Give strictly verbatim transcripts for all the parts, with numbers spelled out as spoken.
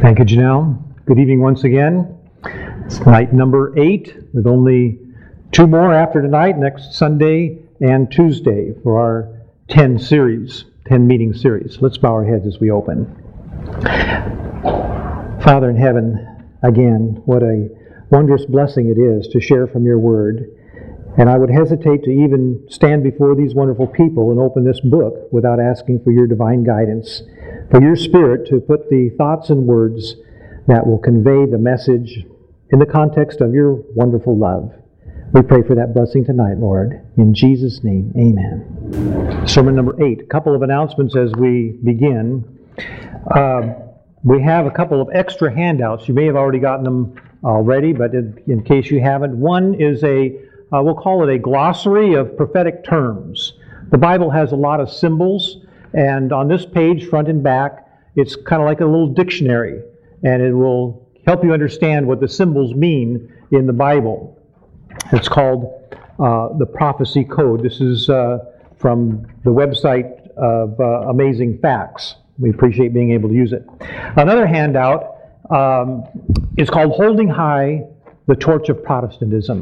Thank you, Janelle. Good evening once again. It's night number eight, with only two more after tonight, next Sunday and Tuesday, for our ten series, ten meeting series. Let's bow our heads as we open. Father in heaven, again, what a wondrous blessing it is to share from your word. And I would hesitate to even stand before these wonderful people and open this book without asking for your divine guidance, for your Spirit to put the thoughts and words that will convey the message in the context of your wonderful love. We pray for that blessing tonight, Lord. In Jesus' name, amen. Sermon number eight. A couple of announcements as we begin. Uh, we have a couple of extra handouts. You may have already gotten them already, but in, in case you haven't, one is a Uh, we'll call it a glossary of prophetic terms. The Bible has a lot of symbols, and on this page, front and back, it's kind of like a little dictionary, and it will help you understand what the symbols mean in the Bible. It's called uh, the Prophecy Code. This is uh, from the website of uh, Amazing Facts. We appreciate being able to use it. Another handout um, is called Holding High the Torch of Protestantism.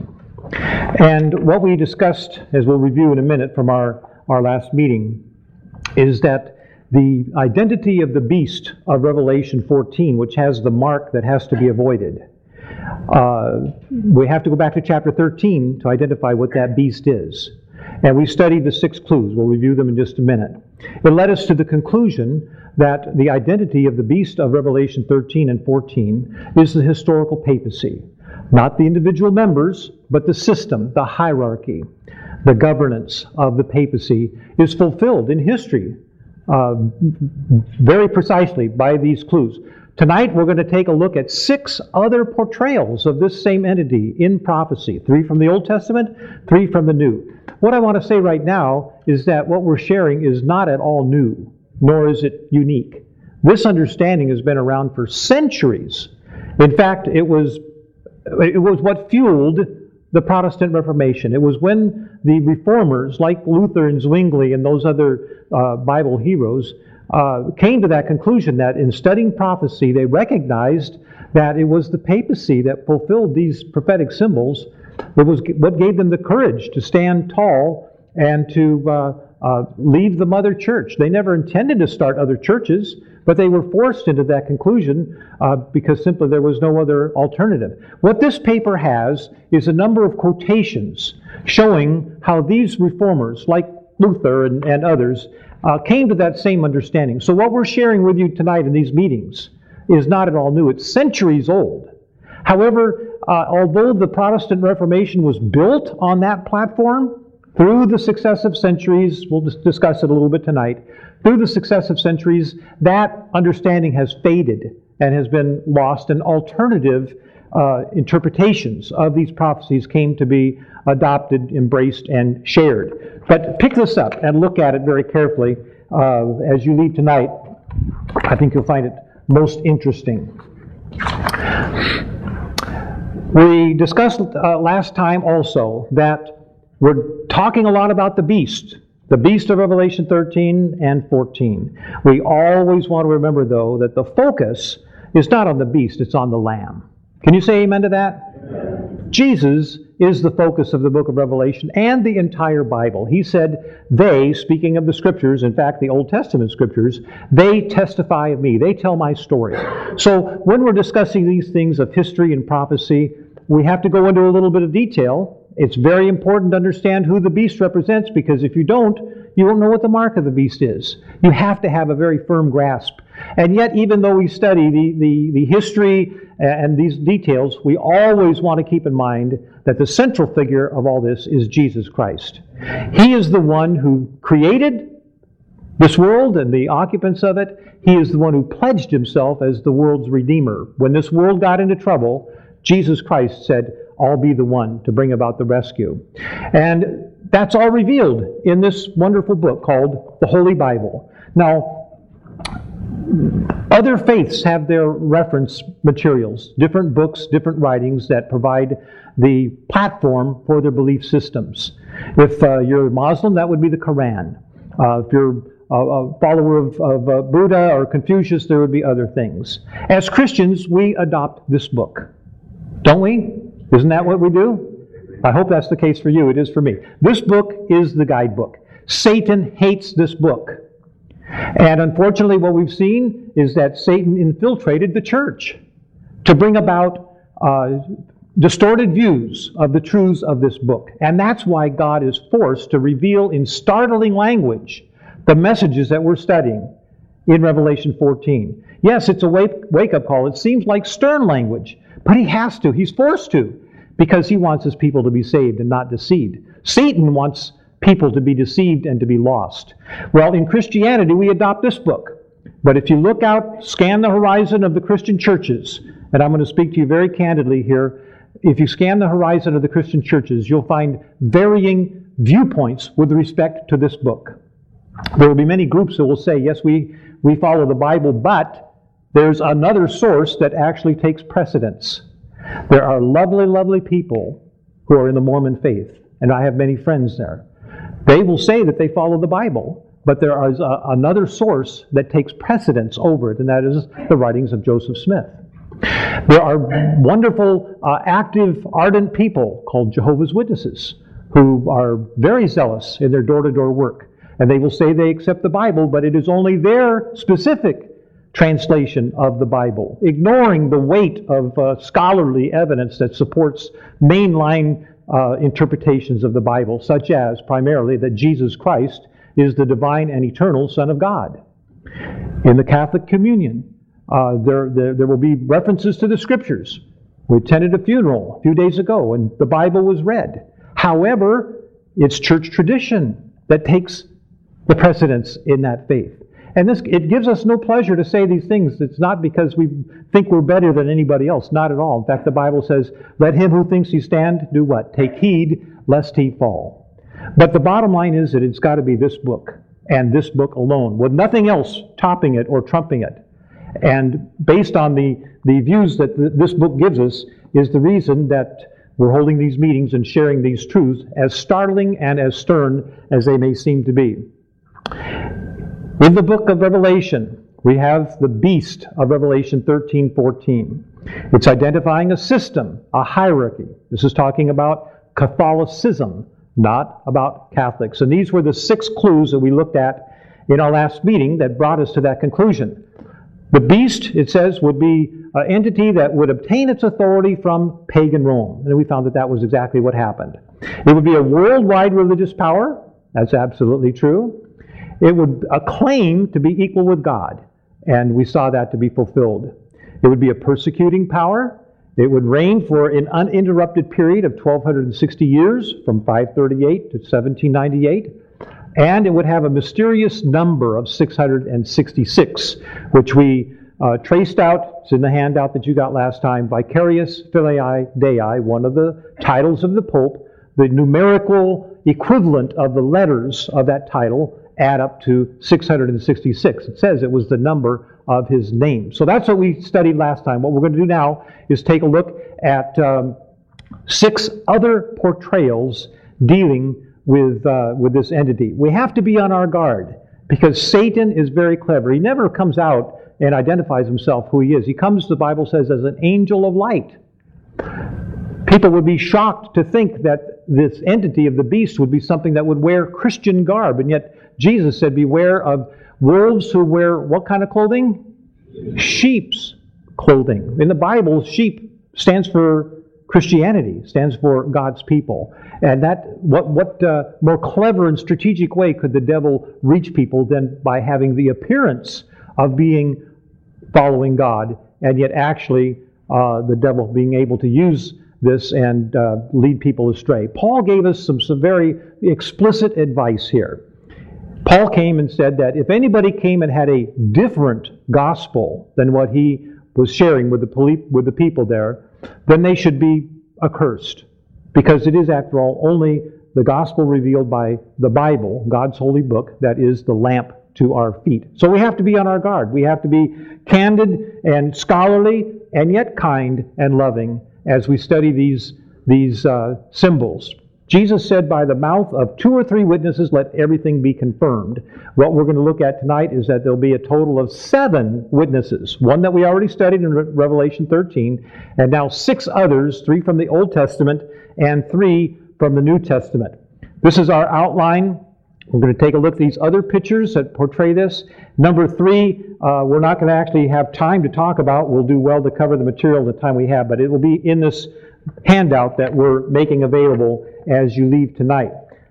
And what we discussed, as we'll review in a minute from our, our last meeting, is that the identity of the beast of Revelation fourteen, which has the mark that has to be avoided, uh, we have to go back to chapter thirteen to identify what that beast is. And we studied the six clues. We'll review them in just a minute. It led us to the conclusion that the identity of the beast of Revelation thirteen and fourteen is the historical papacy. Not the individual members, but the system, the hierarchy, the governance of the papacy is fulfilled in history uh, very precisely by these clues. Tonight we're going to take a look at six other portrayals of this same entity in prophecy. Three from the Old Testament, three from the New. What I want to say right now is that what we're sharing is not at all new, nor is it unique. This understanding has been around for centuries. In fact, it was It was what fueled the Protestant Reformation. It was when the reformers, like Luther and Zwingli and those other uh, Bible heroes, uh, came to that conclusion that in studying prophecy, they recognized that it was the papacy that fulfilled these prophetic symbols. It was what gave them the courage to stand tall and to uh, uh, leave the mother church. They never intended to start other churches, but they were forced into that conclusion uh, because simply there was no other alternative. What this paper has is a number of quotations showing how these reformers, like Luther and, and others, uh, came to that same understanding. So what we're sharing with you tonight in these meetings is not at all new. It's centuries old. However, uh, although the Protestant Reformation was built on that platform, through the successive centuries, we'll dis- discuss it a little bit tonight, through the successive centuries, that understanding has faded and has been lost, and alternative uh, interpretations of these prophecies came to be adopted, embraced, and shared. But pick this up and look at it very carefully uh, as you leave tonight. I think you'll find it most interesting. We discussed uh, last time also that we're talking a lot about the beast. The beast of Revelation thirteen and fourteen. We always want to remember, though, that the focus is not on the beast, it's on the Lamb. Can you say amen to that? Amen. Jesus is the focus of the book of Revelation and the entire Bible. He said, they, speaking of the Scriptures, in fact, the Old Testament Scriptures, they testify of me. They tell my story. So when we're discussing these things of history and prophecy, we have to go into a little bit of detail. It's very important to understand who the beast represents, because if you don't, you won't know what the mark of the beast is. You have to have a very firm grasp. And yet, even though we study the, the, the history and these details, we always want to keep in mind that the central figure of all this is Jesus Christ. He is the one who created this world and the occupants of it. He is the one who pledged himself as the world's Redeemer. When this world got into trouble, Jesus Christ said, I'll be the one to bring about the rescue. And that's all revealed in this wonderful book called the Holy Bible. Now, other faiths have their reference materials, different books, different writings that provide the platform for their belief systems. If uh, you're Muslim, that would be the Quran. Uh, if you're a, a follower of, of uh, Buddha or Confucius, there would be other things. As Christians, we adopt this book. Don't we? Isn't that what we do? I hope that's the case for you. It is for me. This book is the guidebook. Satan hates this book. And unfortunately, what we've seen is that Satan infiltrated the church to bring about uh, distorted views of the truths of this book. And that's why God is forced to reveal in startling language the messages that we're studying in Revelation fourteen. Yes, it's a wake, wake-up call. It seems like stern language, but he has to. He's forced to, because he wants his people to be saved and not deceived. Satan wants people to be deceived and to be lost. Well, in Christianity, we adopt this book. But if you look out, scan the horizon of the Christian churches, and I'm going to speak to you very candidly here, if you scan the horizon of the Christian churches, you'll find varying viewpoints with respect to this book. There will be many groups that will say, yes, we, we follow the Bible, but there's another source that actually takes precedence. There are lovely, lovely people who are in the Mormon faith, and I have many friends there. They will say that they follow the Bible, but there is a, another source that takes precedence over it, and that is the writings of Joseph Smith. There are wonderful, uh, active, ardent people called Jehovah's Witnesses who are very zealous in their door-to-door work. And they will say they accept the Bible, but it is only their specific translation of the Bible, ignoring the weight of uh, scholarly evidence that supports mainline uh, interpretations of the Bible, such as primarily that Jesus Christ is the divine and eternal Son of God. In the Catholic Communion, Uh, there, there, there will be references to the Scriptures. We attended a funeral a few days ago, and the Bible was read. However, it's church tradition that takes the precedence in that faith. And this, it gives us no pleasure to say these things. It's not because we think we're better than anybody else. Not at all. In fact, the Bible says, let him who thinks he stand do what? Take heed lest he fall. But the bottom line is that it's got to be this book, and this book alone, with nothing else topping it or trumping it. And based on the, the views that th- this book gives us is the reason that we're holding these meetings and sharing these truths, as startling and as stern as they may seem to be. In the book of Revelation, we have the beast of Revelation thirteen fourteen. It's identifying a system, a hierarchy. This is talking about Catholicism, not about Catholics. And these were the six clues that we looked at in our last meeting that brought us to that conclusion. The beast, it says, would be an entity that would obtain its authority from pagan Rome. And we found that that was exactly what happened. It would be a worldwide religious power. That's absolutely true. It would claim to be equal with God. And we saw that to be fulfilled. It would be a persecuting power. It would reign for an uninterrupted period of twelve sixty years, from five thirty-eight to seventeen ninety-eight. And it would have a mysterious number of six hundred sixty-six, which we uh, traced out. It's in the handout that you got last time. Vicarius Filii Dei, one of the titles of the Pope. The numerical equivalent of the letters of that title add up to six hundred sixty-six. It says it was the number of his name. So that's what we studied last time. What we're going to do now is take a look at um, six other portrayals dealing with uh, with this entity. We have to be on our guard, because Satan is very clever. He never comes out and identifies himself who he is. He comes, the Bible says, as an angel of light. People would be shocked to think that this entity of the beast would be something that would wear Christian garb, and yet Jesus said, beware of wolves who wear what kind of clothing? Sheep's clothing. In the Bible, sheep stands for Christianity, stands for God's people. And that, what, what uh, more clever and strategic way could the devil reach people than by having the appearance of being following God, and yet actually uh, the devil being able to use this and uh, lead people astray. Paul gave us some, some very explicit advice here. Paul came and said that if anybody came and had a different gospel than what he was sharing with the, poli- with the people there, then they should be accursed. Because it is, after all, only the gospel revealed by the Bible, God's holy book, that is the lamp to our feet. So we have to be on our guard. We have to be candid and scholarly, and yet kind and loving as we study these, these uh, symbols. Jesus said, by the mouth of two or three witnesses, let everything be confirmed. What we're going to look at tonight is that there'll be a total of seven witnesses. One that we already studied in Re- Revelation thirteen, and now six others, three from the Old Testament and three from the New Testament. This is our outline. We're going to take a look at these other pictures that portray this. Number three, uh, we're not going to actually have time to talk about. We'll do well to cover the material the time we have, but it will be in this handout that we're making available as you leave tonight.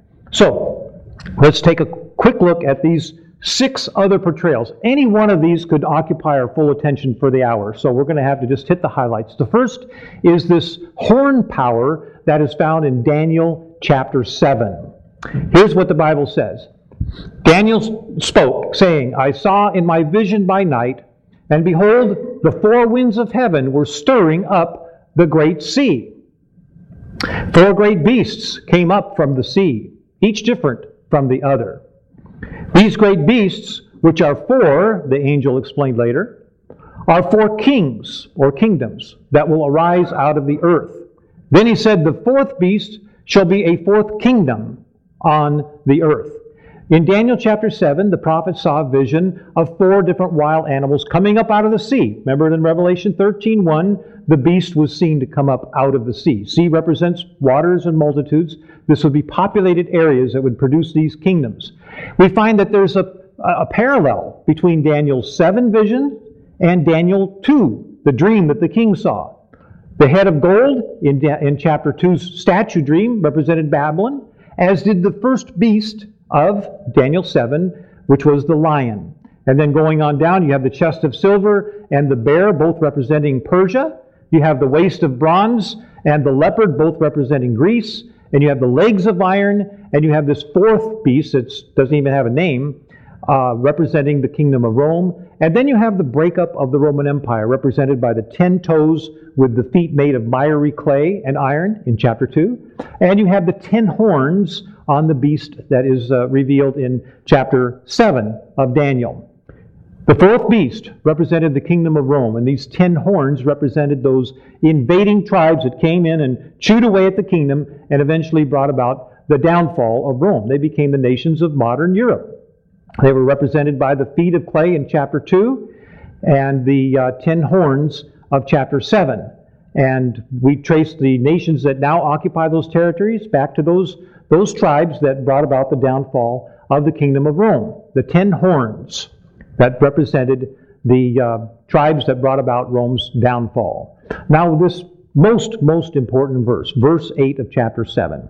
So, let's take a quick look at these six other portrayals. Any one of these could occupy our full attention for the hour, so we're going to have to just hit the highlights. The first is this horn power that is found in Daniel chapter seven. Here's what the Bible says. Daniel spoke, saying, I saw in my vision by night, and behold, the four winds of heaven were stirring up the great sea. Four great beasts came up from the sea, each different from the other. These great beasts, which are four, the angel explained later, are four kings or kingdoms that will arise out of the earth. Then he said, the fourth beast shall be a fourth kingdom on the earth. In Daniel chapter seven, the prophet saw a vision of four different wild animals coming up out of the sea. Remember in Revelation thirteen one, the beast was seen to come up out of the sea. Sea represents waters and multitudes. This would be populated areas that would produce these kingdoms. We find that there's a, a parallel between Daniel's seven vision and Daniel two, the dream that the king saw. The head of gold in, in chapter two's statue dream represented Babylon, as did the first beast of Daniel seven, which was the lion. And then going on down, you have the chest of silver and the bear, both representing Persia. You have the waist of bronze and the leopard, both representing Greece. And you have the legs of iron, and you have this fourth beast that doesn't even have a name, uh, representing the kingdom of Rome. And then you have the breakup of the Roman Empire, represented by the ten toes with the feet made of miry clay and iron in chapter two. And you have the ten horns on the beast that is uh, revealed in chapter seven of Daniel. The fourth beast represented the kingdom of Rome, and these ten horns represented those invading tribes that came in and chewed away at the kingdom and eventually brought about the downfall of Rome. They became the nations of modern Europe. They were represented by the feet of clay in chapter two and the uh, ten horns of chapter seven. And we trace the nations that now occupy those territories back to those, those tribes that brought about the downfall of the kingdom of Rome. The ten horns that represented the uh, tribes that brought about Rome's downfall. Now this most, most important verse, verse eight of chapter seven.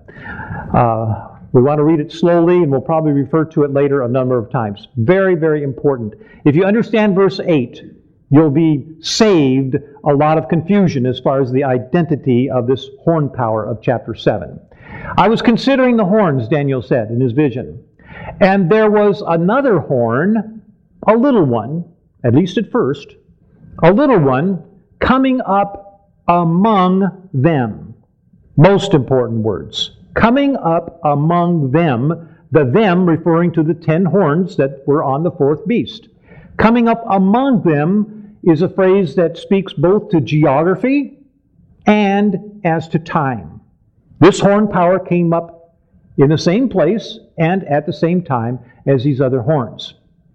Uh, we want to read it slowly, and we'll probably refer to it later a number of times. Very, very important. If you understand verse eight, you'll be saved a lot of confusion as far as the identity of this horn power of chapter seven. I was considering the horns, Daniel said in his vision, and there was another horn, a little one, at least at first, a little one coming up among them. Most important words. Coming up among them, the them referring to the ten horns that were on the fourth beast. Coming up among them is a phrase that speaks both to geography and as to time. This horn power came up in the same place and at the same time as these other horns,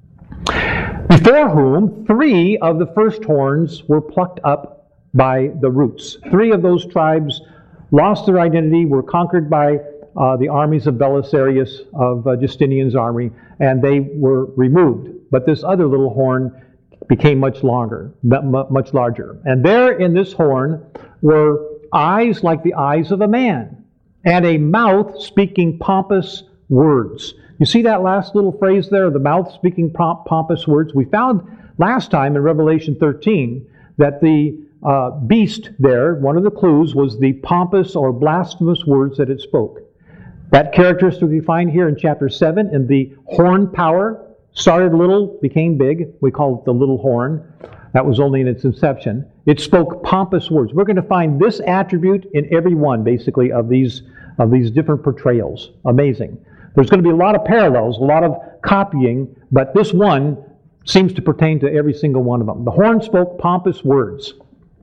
before whom three of the first horns were plucked up by the roots. Three of those tribes lost their identity, were conquered by uh, the armies of Belisarius, of uh, Justinian's army, and they were removed. But this other little horn became much longer, much larger. And there in this horn were eyes like the eyes of a man, and a mouth speaking pompous words. You see that last little phrase there, the mouth speaking pomp- pompous words? We found last time in Revelation thirteen that the uh, beast there, one of the clues, was the pompous or blasphemous words that it spoke. That characteristic we find here in chapter seven, and the horn power started little, became big. We call it the little horn. That was only in its inception. It spoke pompous words. We're going to find this attribute in every one, basically, of these, of these different portrayals. Amazing. There's going to be a lot of parallels, a lot of copying, but this one seems to pertain to every single one of them. The horn spoke pompous words.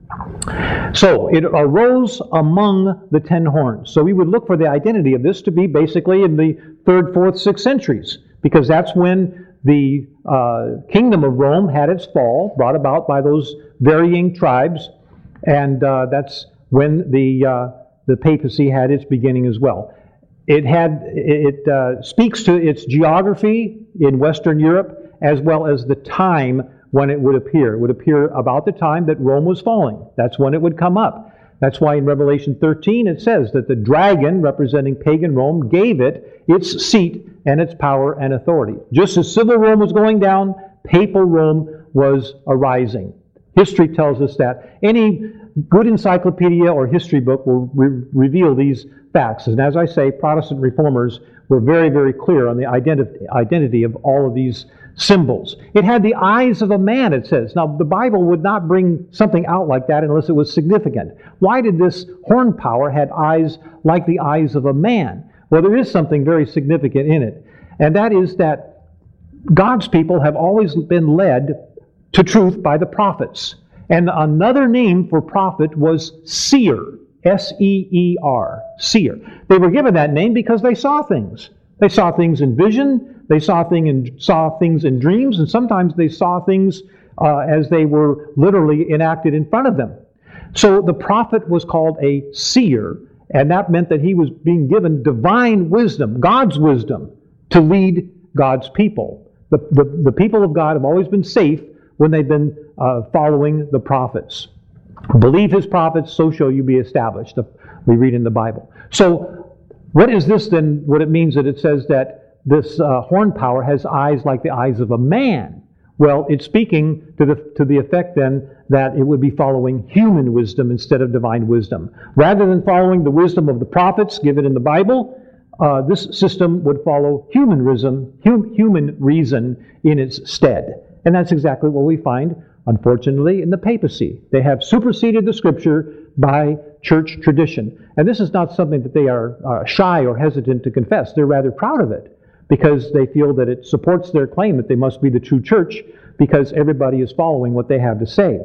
So it arose among the ten horns. So we would look for the identity of this to be basically in the third, fourth, sixth centuries, because that's when the uh, kingdom of Rome had its fall, brought about by those varying tribes, and uh, that's when the uh, the papacy had its beginning as well. It had it uh, speaks to its geography in Western Europe as well as the time when it would appear. It would appear about the time that Rome was falling. That's when it would come up. That's why in Revelation thirteen it says that the dragon, representing pagan Rome, gave it its seat and its power and authority. Just as civil Rome was going down, papal Rome was arising. History tells us that. Any good encyclopedia or history book will re- reveal these facts. And as I say, Protestant reformers were very, very clear on the identi- identity of all of these symbols. It had the eyes of a man, it says. Now, the Bible would not bring something out like that unless it was significant. Why did this horn power have eyes like the eyes of a man? Well, there is something very significant in it. And that is that God's people have always been led to truth by the prophets. And another name for prophet was seer. S E E R. Seer. They were given that name because they saw things. They saw things in vision. They saw, thing in, saw things in dreams. And sometimes they saw things uh, as they were literally enacted in front of them. So the prophet was called a seer. And that meant that he was being given divine wisdom, God's wisdom, to lead God's people. The, the, the people of God have always been safe when they've been uh, following the prophets. Believe his prophets, so shall you be established. We read in the Bible. So what is this then, what it means that it says that this uh, horn power has eyes like the eyes of a man? Well, it's speaking to the, to the effect then that it would be following human wisdom instead of divine wisdom. Rather than following the wisdom of the prophets given in the Bible, uh, this system would follow human reason, hum, human reason in its stead. And that's exactly what we find, unfortunately, in the papacy. They have superseded the Scripture by church tradition. And this is not something that they are uh, shy or hesitant to confess. They're rather proud of it because they feel that it supports their claim that they must be the true church because everybody is following what they have to say.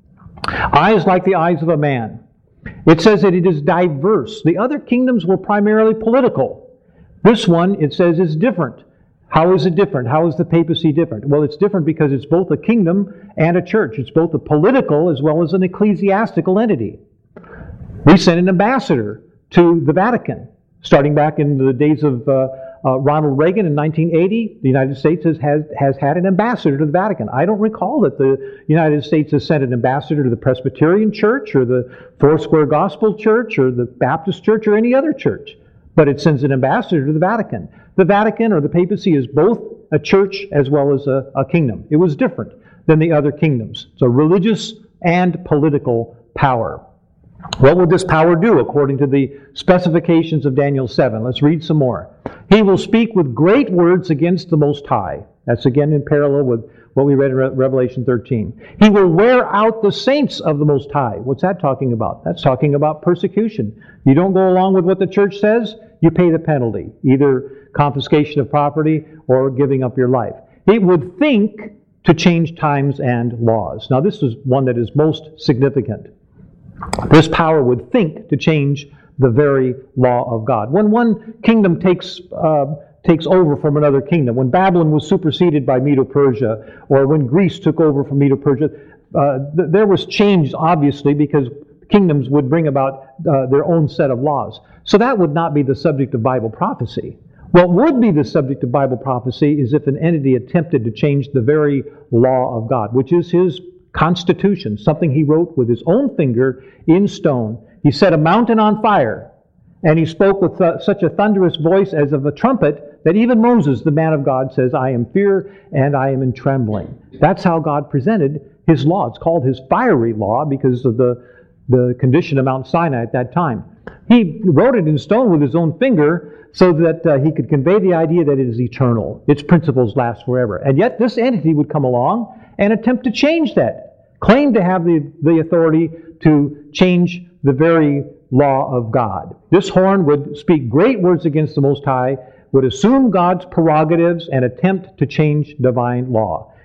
Eyes like the eyes of a man. It says that it is diverse. The other kingdoms were primarily political. This one, it says, is different. How is it different? How is the papacy different? Well, it's different because it's both a kingdom and a church. It's both a political as well as an ecclesiastical entity. We sent an ambassador to the Vatican. Starting back in the days of uh, uh, Ronald Reagan in nineteen eighty, the United States has, has, has had an ambassador to the Vatican. I don't recall that the United States has sent an ambassador to the Presbyterian Church or the Foursquare Gospel Church or the Baptist Church or any other church. But it sends an ambassador to the Vatican. The Vatican or the papacy is both a church as well as a, a kingdom. It was different than the other kingdoms. So religious and political power. What will this power do according to the specifications of Daniel seven? Let's read some more. He will speak with great words against the Most High. That's again in parallel with what we read in Re- Revelation thirteen. He will wear out the saints of the Most High. What's that talking about? That's talking about persecution. You don't go along with what the church says, you pay the penalty. Either confiscation of property or giving up your life. It would think to change times and laws. Now this is one that is most significant. This power would think to change the very law of God. When one kingdom takes uh, takes over from another kingdom, when Babylon was superseded by Medo-Persia, or when Greece took over from Medo-Persia, uh, th- there was change, obviously, because kingdoms would bring about uh, their own set of laws. So that would not be the subject of Bible prophecy. What would be the subject of Bible prophecy is if an entity attempted to change the very law of God, which is His Constitution, something He wrote with His own finger in stone. He set a mountain on fire, and He spoke with th- such a thunderous voice as of a trumpet that even Moses, the man of God, says, I am fear and I am in trembling. That's how God presented His law. It's called His fiery law because of the, the condition of Mount Sinai at that time. He wrote it in stone with His own finger so that uh, He could convey the idea that it is eternal. Its principles last forever. And yet this entity would come along and attempt to change that, claim to have the, the authority to change the very law of God. This horn would speak great words against the Most High, would assume God's prerogatives and attempt to change divine law.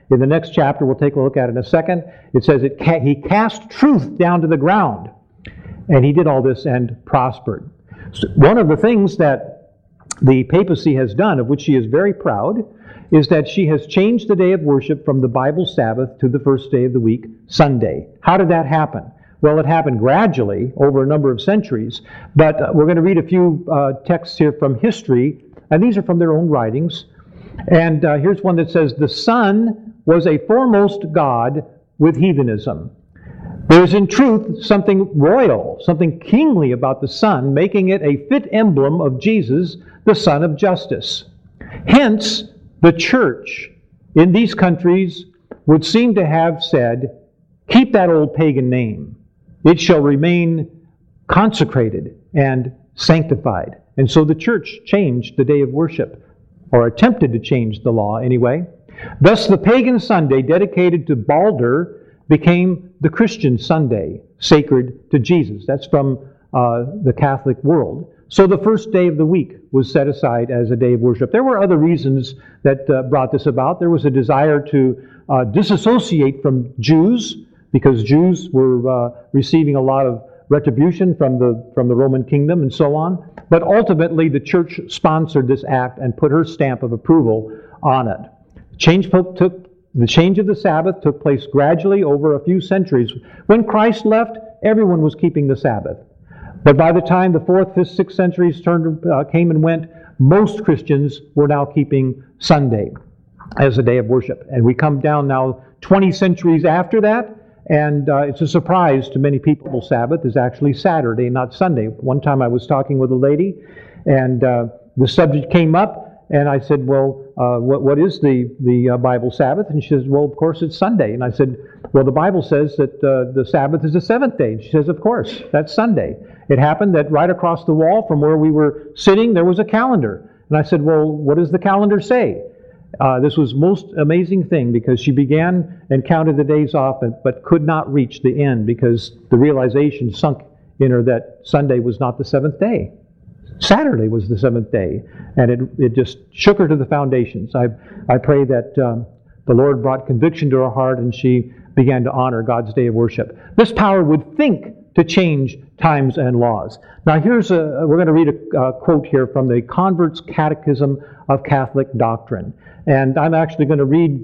In the next chapter, we'll take a look at it in a second, it says it ca- he cast truth down to the ground. And he did all this and prospered. So one of the things that the papacy has done, of which she is very proud, is that she has changed the day of worship from the Bible Sabbath to the first day of the week, Sunday. How did that happen? Well, it happened gradually over a number of centuries, but uh, we're going to read a few uh, texts here from history, and these are from their own writings. And uh, here's one that says, "The sun was a foremost god with heathenism. There is in truth something royal, something kingly about the sun, making it a fit emblem of Jesus, the Son of Justice. Hence, the church in these countries would seem to have said, keep that old pagan name. It shall remain consecrated and sanctified." And so the church changed the day of worship, or attempted to change the law anyway. Thus the pagan Sunday dedicated to Balder became the Christian Sunday, sacred to Jesus. That's from uh, the Catholic world. So the first day of the week was set aside as a day of worship. There were other reasons that uh, brought this about. There was a desire to uh, disassociate from Jews, because Jews were uh, receiving a lot of retribution from the from the Roman kingdom and so on. But ultimately, the church sponsored this act and put her stamp of approval on it. Change took the change of the Sabbath took place gradually over a few centuries. When Christ left, everyone was keeping the Sabbath. But by the time the fourth, fifth, sixth centuries turned, uh, came and went, most Christians were now keeping Sunday as a day of worship. And we come down now twenty centuries after that, and uh, it's a surprise to many people. Sabbath is actually Saturday, not Sunday. One time I was talking with a lady, and uh, the subject came up, and I said, well, uh, what, what is the, the uh, Bible Sabbath? And she says, well, of course it's Sunday. And I said, well, the Bible says that uh, the Sabbath is the seventh day. And she says, of course, that's Sunday. It happened that right across the wall from where we were sitting, there was a calendar. And I said, well, what does the calendar say? Uh, this was most amazing thing, because she began and counted the days off, but could not reach the end, because the realization sunk in her that Sunday was not the seventh day. Saturday was the seventh day, and it it just shook her to the foundations. I I pray that um, the Lord brought conviction to her heart, and she began to honor God's day of worship. This power would think to change times and laws. Now here's a, we're going to read a, a quote here from the Convert's Catechism of Catholic Doctrine. And I'm actually going to read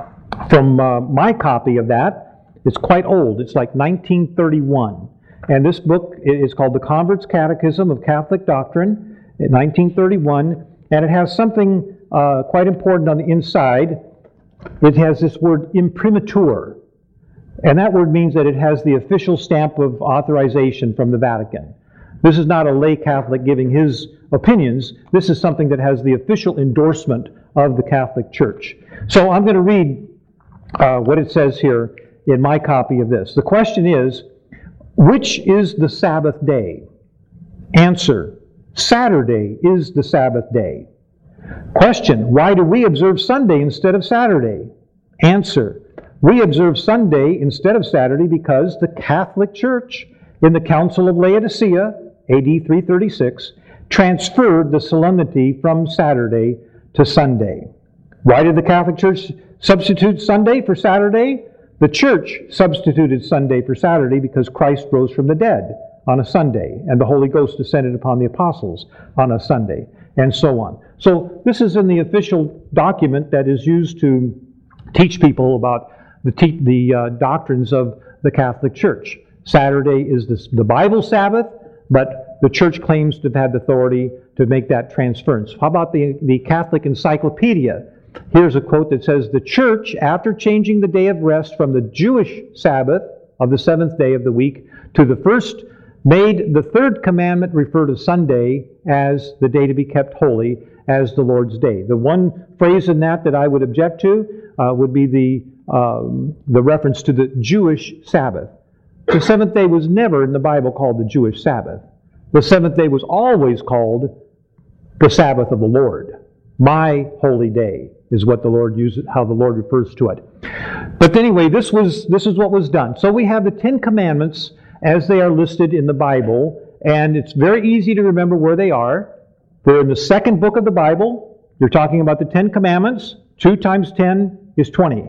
from uh, my copy of that. It's quite old. It's like nineteen thirty-one. And this book is called The Convert's Catechism of Catholic Doctrine, in nineteen thirty-one. And it has something uh, quite important on the inside. It has this word imprimatur. And that word means that it has the official stamp of authorization from the Vatican. This is not a lay Catholic giving his opinions. This is something that has the official endorsement of the Catholic Church. So I'm going to read uh, what it says here in my copy of this. The question is, which is the Sabbath day? Answer, Saturday is the Sabbath day. Question, why do we observe Sunday instead of Saturday? Answer, we observe Sunday instead of Saturday because the Catholic Church in the Council of Laodicea, A D three thirty-six, transferred the solemnity from Saturday to Sunday. Why did the Catholic Church substitute Sunday for Saturday? The Church substituted Sunday for Saturday because Christ rose from the dead on a Sunday, and the Holy Ghost descended upon the apostles on a Sunday, and so on. So this is in the official document that is used to teach people about the, te- the uh, doctrines of the Catholic Church. Saturday is the, the Bible Sabbath, but the Church claims to have had the authority to make that transference. How about the, the Catholic Encyclopedia? Here's a quote that says, the Church, after changing the day of rest from the Jewish Sabbath of the seventh day of the week to the first, made the third commandment refer to Sunday as the day to be kept holy, as the Lord's day. The one phrase in that that I would object to uh, would be the, um, the reference to the Jewish Sabbath. The seventh day was never in the Bible called the Jewish Sabbath. The seventh day was always called the Sabbath of the Lord. My holy day is what the Lord uses, how the Lord refers to it. But anyway, this was this is what was done. So we have the Ten Commandments as they are listed in the Bible, and it's very easy to remember where they are. They're in the second book of the Bible. You're talking about the Ten Commandments. Two times ten is twenty.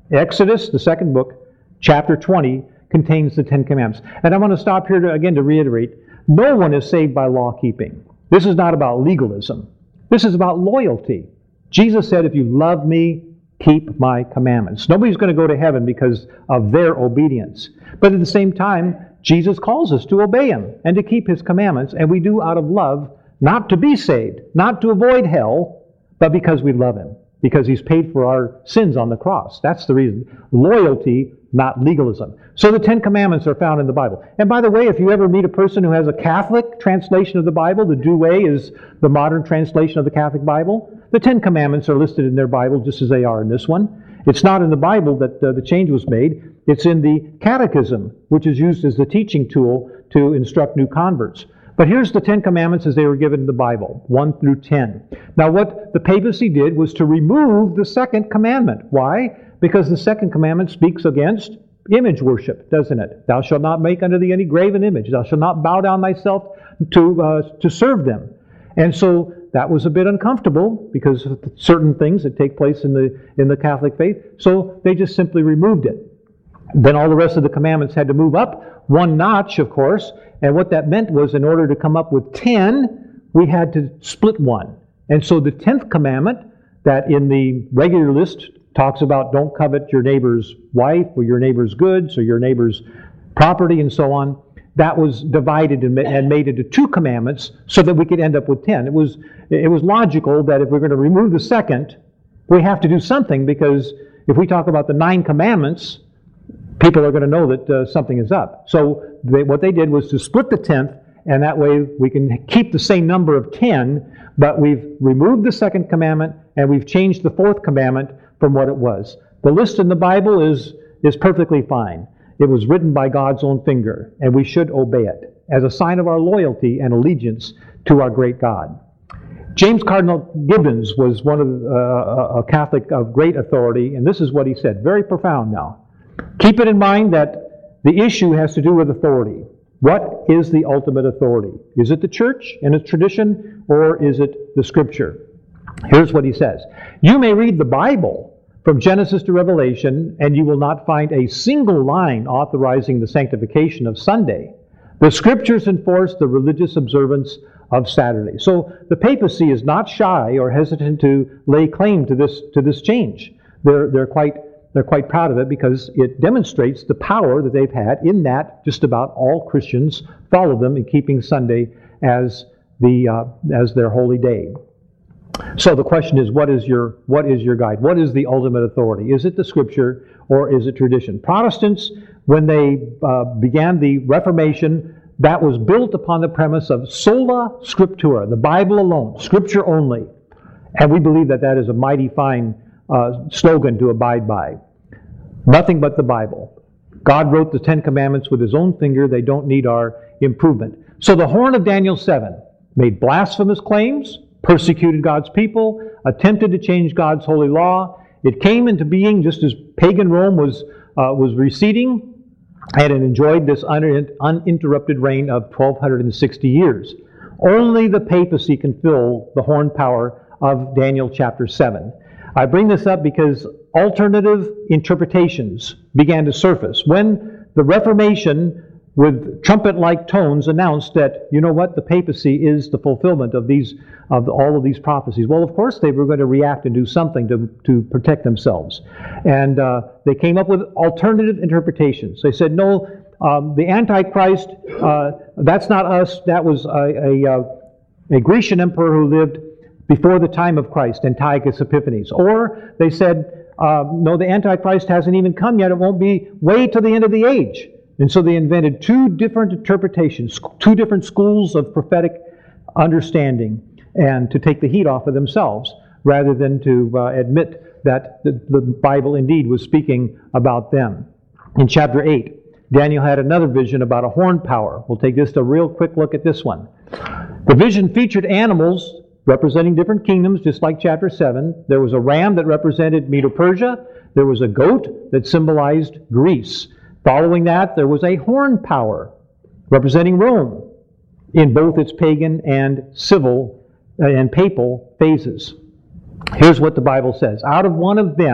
Exodus, the second book, chapter twenty, contains the Ten Commandments. And I want to stop here to, again to reiterate, no one is saved by law keeping. This is not about legalism. This is about loyalty. Jesus said, if you love me, keep my commandments. Nobody's going to go to heaven because of their obedience. But at the same time, Jesus calls us to obey him and to keep his commandments, and we do out of love, not to be saved, not to avoid hell, but because we love him, because he's paid for our sins on the cross. That's the reason. Loyalty, not legalism. So the Ten Commandments are found in the Bible. And by the way, if you ever meet a person who has a Catholic translation of the Bible, the Douay is the modern translation of the Catholic Bible, the Ten Commandments are listed in their Bible just as they are in this one. It's not in the Bible that uh, the change was made. It's in the Catechism, which is used as the teaching tool to instruct new converts. But here's the Ten Commandments as they were given in the Bible, one through ten. Now what the papacy did was to remove the second commandment. Why? Because the second commandment speaks against image worship, doesn't it? Thou shalt not make unto thee any graven image. Thou shalt not bow down thyself to, uh, to serve them. And so that was a bit uncomfortable because of certain things that take place in the, in the Catholic faith. So they just simply removed it. Then all the rest of the commandments had to move up one notch, of course. And what that meant was in order to come up with ten, we had to split one. And so the tenth commandment that in the regular list talks about don't covet your neighbor's wife or your neighbor's goods or your neighbor's property and so on, that was divided and made into two commandments so that we could end up with ten. It was, it was logical that if we're going to remove the second, we have to do something, because if we talk about the nine commandments, people are going to know that uh, something is up. So they, what they did was to split the tenth, and that way we can keep the same number of ten, but we've removed the second commandment and we've changed the fourth commandment from what it was. The list in the Bible is, is perfectly fine. It was written by God's own finger, and we should obey it as a sign of our loyalty and allegiance to our great God. James Cardinal Gibbons was one of uh, a Catholic of great authority, and this is what he said, very profound now. Keep it in mind that the issue has to do with authority. What is the ultimate authority? Is it the church and its tradition, or is it the Scripture? Here's what he says. You may read the Bible from Genesis to Revelation, and you will not find a single line authorizing the sanctification of Sunday. The Scriptures enforce the religious observance of Saturday. So the papacy is not shy or hesitant to lay claim to this to this change. They're they're quite they're quite proud of it because it demonstrates the power that they've had in that just about all Christians follow them in keeping Sunday as the uh, as their holy day. So the question is, what is your what is your guide? What is the ultimate authority? Is it the Scripture or is it tradition? Protestants, when they uh, began the Reformation, that was built upon the premise of sola scriptura, the Bible alone, Scripture only. And we believe that that is a mighty fine uh, slogan to abide by. Nothing but the Bible. God wrote the Ten Commandments with his own finger. They don't need our improvement. So the horn of Daniel seven made blasphemous claims, persecuted God's people, attempted to change God's holy law. It came into being just as pagan Rome was, uh, was receding, and it enjoyed this un- uninterrupted reign of twelve sixty years. Only the papacy can fill the horn power of Daniel chapter seven. I bring this up because alternative interpretations began to surface. When the Reformation, with trumpet-like tones, announced that, you know what, the papacy is the fulfillment of these, of all of these prophecies. Well, of course, they were going to react and do something to, to protect themselves. And uh, they came up with alternative interpretations. They said, no, um, the Antichrist, uh, that's not us. That was a, a, a Grecian emperor who lived before the time of Christ, Antiochus Epiphanes. Or they said, uh, no, the Antichrist hasn't even come yet. It won't be way to the end of the age. And so they invented two different interpretations, two different schools of prophetic understanding, and to take the heat off of themselves, rather than to uh, admit that the, the Bible indeed was speaking about them. In chapter eight, Daniel had another vision about a horn power. We'll take just a real quick look at this one. The vision featured animals representing different kingdoms, just like chapter seven. There was a ram that represented Medo-Persia. There was a goat that symbolized Greece. Following that, there was a horn power representing Rome in both its pagan and civil uh, and papal phases. Here's what the Bible says. Out of one of them,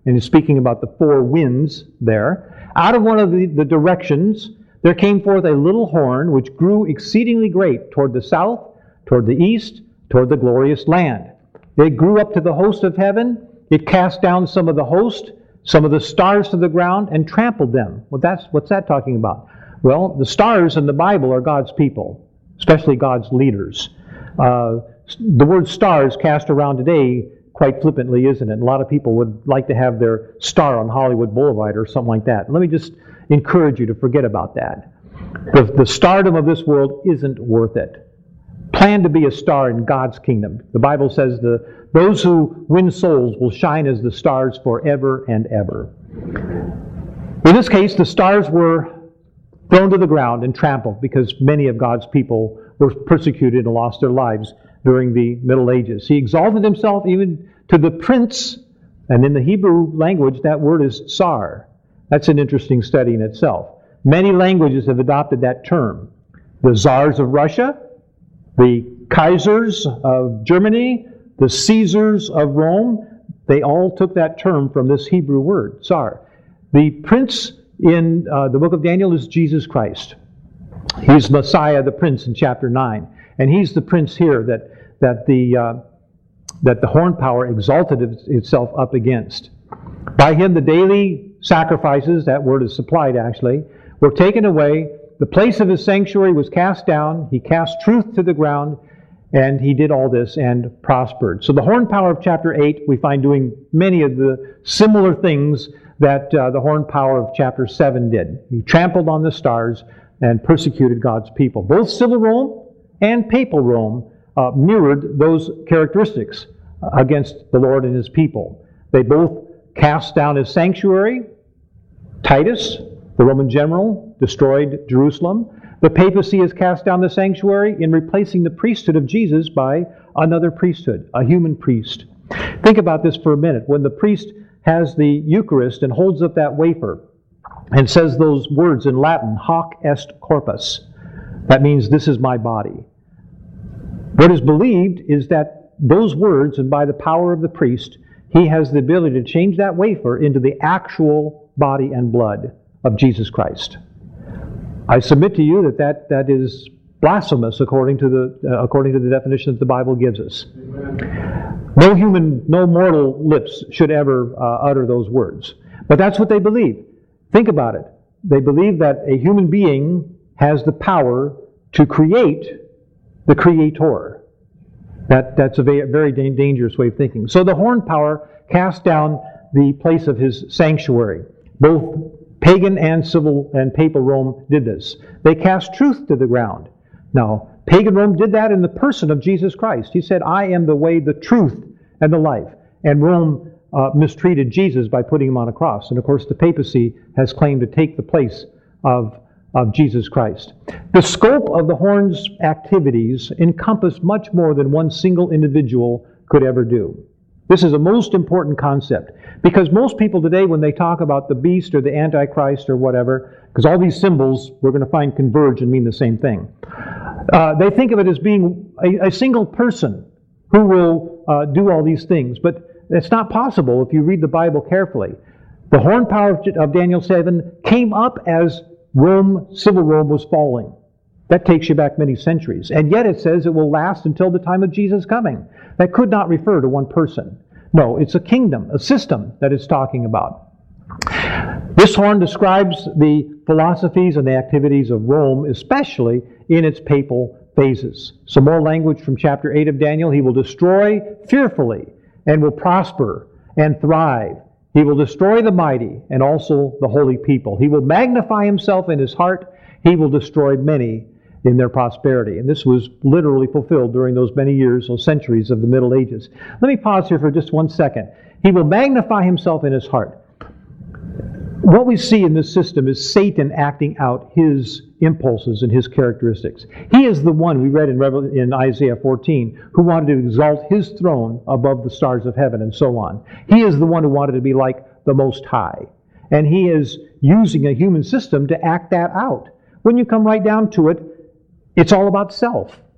and he's speaking about the four winds there. Out of one of the, the directions there came forth a little horn, which grew exceedingly great toward the south, toward the east, toward the glorious land. It grew up to the host of heaven. It cast down some of the host, some of the stars to the ground, and trampled them. Well, that's, what's that talking about? Well, the stars in the Bible are God's people, especially God's leaders. Uh, the word stars cast around today quite flippantly, isn't it? A lot of people would like to have their star on Hollywood Boulevard or something like that. Let me just encourage you to forget about that. The, the stardom of this world isn't worth it. Plan to be a star in God's kingdom. The Bible says the those who win souls will shine as the stars forever and ever. In this case, the stars were thrown to the ground and trampled because many of God's people were persecuted and lost their lives during the Middle Ages. He exalted himself even to the prince, and in the Hebrew language that word is tsar. That's an interesting study in itself. Many languages have adopted that term. The czars of Russia, the Kaisers of Germany, the Caesars of Rome, they all took that term from this Hebrew word, tsar. The prince in uh, the book of Daniel is Jesus Christ. He's Messiah, the prince, in chapter nine. And he's the prince here that, that, the, uh, that the horn power exalted itself up against. By him the daily sacrifices, that word is supplied actually, were taken away. The place of his sanctuary was cast down. He cast truth to the ground, and he did all this and prospered. So the horn power of chapter eight, we find doing many of the similar things that uh, the horn power of chapter seven did. He trampled on the stars and persecuted God's people. Both civil Rome and papal Rome uh, mirrored those characteristics against the Lord and his people. They both cast down his sanctuary. Titus, the Roman general, destroyed Jerusalem. The papacy has cast down the sanctuary in replacing the priesthood of Jesus by another priesthood, a human priest. Think about this for a minute. When the priest has the Eucharist and holds up that wafer and says those words in Latin, hoc est corpus, that means this is my body. What is believed is that those words, and by the power of the priest, he has the ability to change that wafer into the actual body and blood of Jesus Christ. I submit to you that that, that is blasphemous according to the uh, according to the definition that the Bible gives us. Amen. No human, no mortal lips should ever uh, utter those words. But that's what they believe. Think about it. They believe that a human being has the power to create the Creator. That, that's a very, very dangerous way of thinking. So the horn power cast down the place of his sanctuary. Both pagan and civil and papal Rome did this. They cast truth to the ground. Now, pagan Rome did that in the person of Jesus Christ. He said, I am the way, the truth, and the life. And Rome uh, mistreated Jesus by putting him on a cross. And of course, the papacy has claimed to take the place of, of Jesus Christ. The scope of the horn's activities encompass much more than one single individual could ever do. This is a most important concept, because most people today, when they talk about the beast or the Antichrist or whatever, because all these symbols we're going to find converge and mean the same thing, uh, they think of it as being a, a single person who will uh, do all these things. But it's not possible if you read the Bible carefully. The horn power of, of Daniel seven came up as Rome, civil Rome, was falling. That takes you back many centuries. And yet it says it will last until the time of Jesus' coming. That could not refer to one person. No, it's a kingdom, a system that it's talking about. This horn describes the philosophies and the activities of Rome, especially in its papal phases. Some more language from chapter eight of Daniel. He will destroy fearfully and will prosper and thrive. He will destroy the mighty and also the holy people. He will magnify himself in his heart. He will destroy many in their prosperity. And this was literally fulfilled during those many years, those centuries of the Middle Ages. Let me pause here for just one second. He will magnify himself in his heart. What we see in this system is Satan acting out his impulses and his characteristics. He is the one, we read in, Revel- in Isaiah fourteen, who wanted to exalt his throne above the stars of heaven and so on. He is the one who wanted to be like the Most High. And he is using a human system to act that out. When you come right down to it, it's all about self.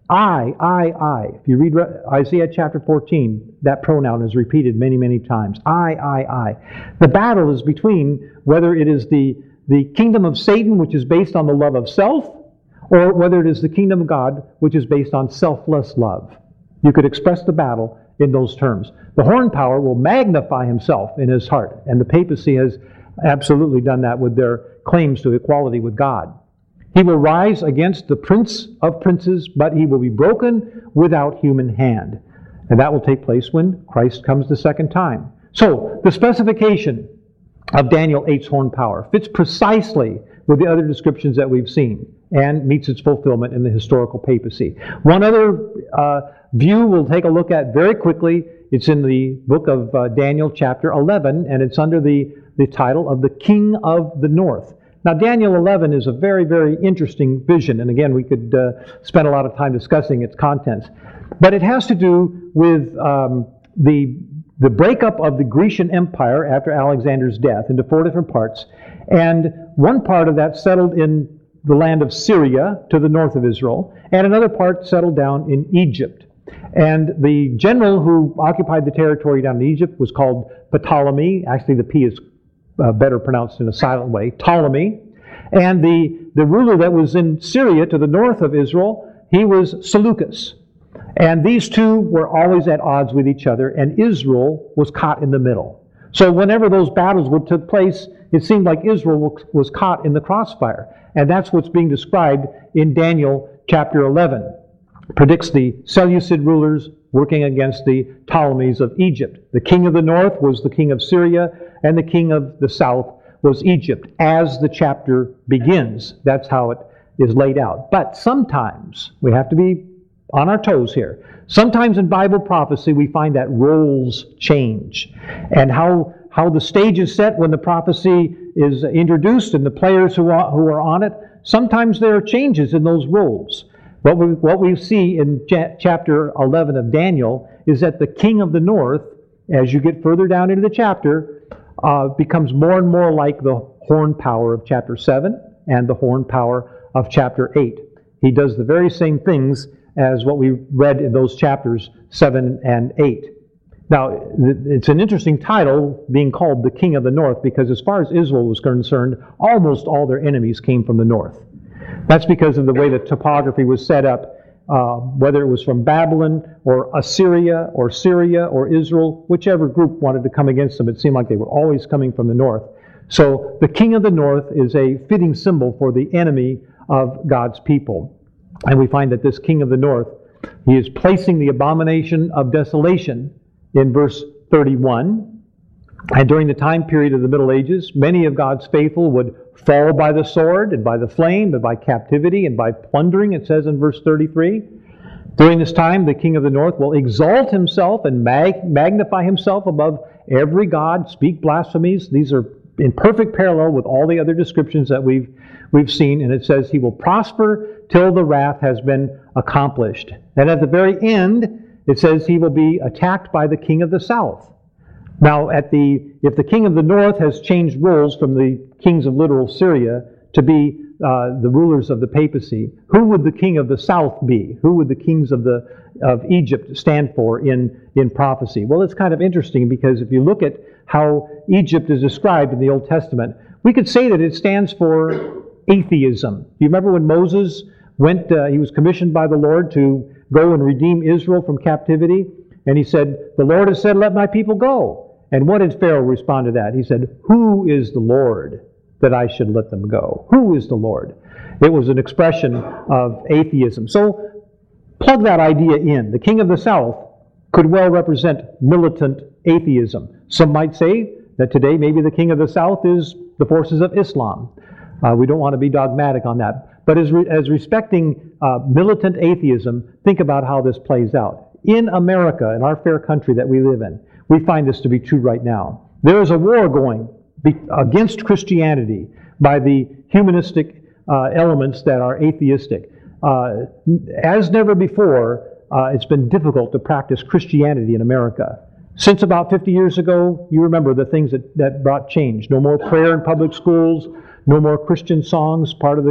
I, I, I. If you read Isaiah chapter fourteen, that pronoun is repeated many, many times. I, I, I. The battle is between whether it is the, the kingdom of Satan, which is based on the love of self, or whether it is the kingdom of God, which is based on selfless love. You could express the battle in those terms. The horn power will magnify himself in his heart, and the papacy has absolutely done that with their claims to equality with God. He will rise against the prince of princes, but he will be broken without human hand. And that will take place when Christ comes the second time. So, the specification of Daniel eight's horn power fits precisely with the other descriptions that we've seen and meets its fulfillment in the historical papacy. One other uh, view we'll take a look at very quickly. It's in the book of uh, Daniel chapter eleven, and it's under the, the title of the King of the North. Now, Daniel eleven is a very, very interesting vision, and again, we could uh, spend a lot of time discussing its contents. But it has to do with um, the, the breakup of the Grecian Empire after Alexander's death into four different parts, and one part of that settled in the land of Syria to the north of Israel, and another part settled down in Egypt. And the general who occupied the territory down in Egypt was called Ptolemy. Actually, the P is Uh, better pronounced in a silent way, Ptolemy. And the, the ruler that was in Syria to the north of Israel, he was Seleucus. And these two were always at odds with each other, and Israel was caught in the middle. So whenever those battles would took place, it seemed like Israel was caught in the crossfire. And that's what's being described in Daniel chapter eleven. It predicts the Seleucid rulers working against the Ptolemies of Egypt. The king of the north was the king of Syria, and the king of the south was Egypt. As the chapter begins, that's how it is laid out. But sometimes, we have to be on our toes here, sometimes in Bible prophecy we find that roles change. And how, how the stage is set when the prophecy is introduced and the players who are, who are on it, sometimes there are changes in those roles. What we, what we see in cha- chapter eleven of Daniel is that the king of the north, as you get further down into the chapter, uh, becomes more and more like the horn power of chapter seven and the horn power of chapter eight. He does the very same things as what we read in those chapters seven and eight. Now, it's an interesting title, being called the King of the North, because as far as Israel was concerned, almost all their enemies came from the north. That's because of the way the topography was set up, uh, whether it was from Babylon or Assyria or Syria or Israel, whichever group wanted to come against them, it seemed like they were always coming from the north. So the King of the North is a fitting symbol for the enemy of God's people. And we find that this King of the North, he is placing the abomination of desolation in verse thirty-one. And during the time period of the Middle Ages, many of God's faithful would fall by the sword and by the flame and by captivity and by plundering, it says in verse thirty-three. During this time, the King of the North will exalt himself and mag- magnify himself above every god, speak blasphemies. These are in perfect parallel with all the other descriptions that we've we've seen. And it says he will prosper till the wrath has been accomplished. And at the very end, it says he will be attacked by the king of the south. Now, at the if the king of the north has changed roles from the kings of literal Syria to be uh, the rulers of the papacy, who would the king of the south be? Who would the kings of the of Egypt stand for in, in prophecy? Well, it's kind of interesting, because if you look at how Egypt is described in the Old Testament, we could say that it stands for atheism. You remember when Moses went, uh, he was commissioned by the Lord to go and redeem Israel from captivity, and he said, "The Lord has said, let my people go." And what did Pharaoh respond to that? He said, "Who is the Lord that I should let them go? Who is the Lord?" It was an expression of atheism. So plug that idea in. The king of the south could well represent militant atheism. Some might say that today maybe the king of the south is the forces of Islam. Uh, we don't want to be dogmatic on that. But as, re- as respecting uh, militant atheism, think about how this plays out. In America, in our fair country that we live in, we find this to be true right now. There is a war going be- against Christianity by the humanistic uh, elements that are atheistic. Uh, as never before, uh, it's been difficult to practice Christianity in America. Since about fifty years ago, you remember the things that, that brought change. No more prayer in public schools, no more Christian songs, part of the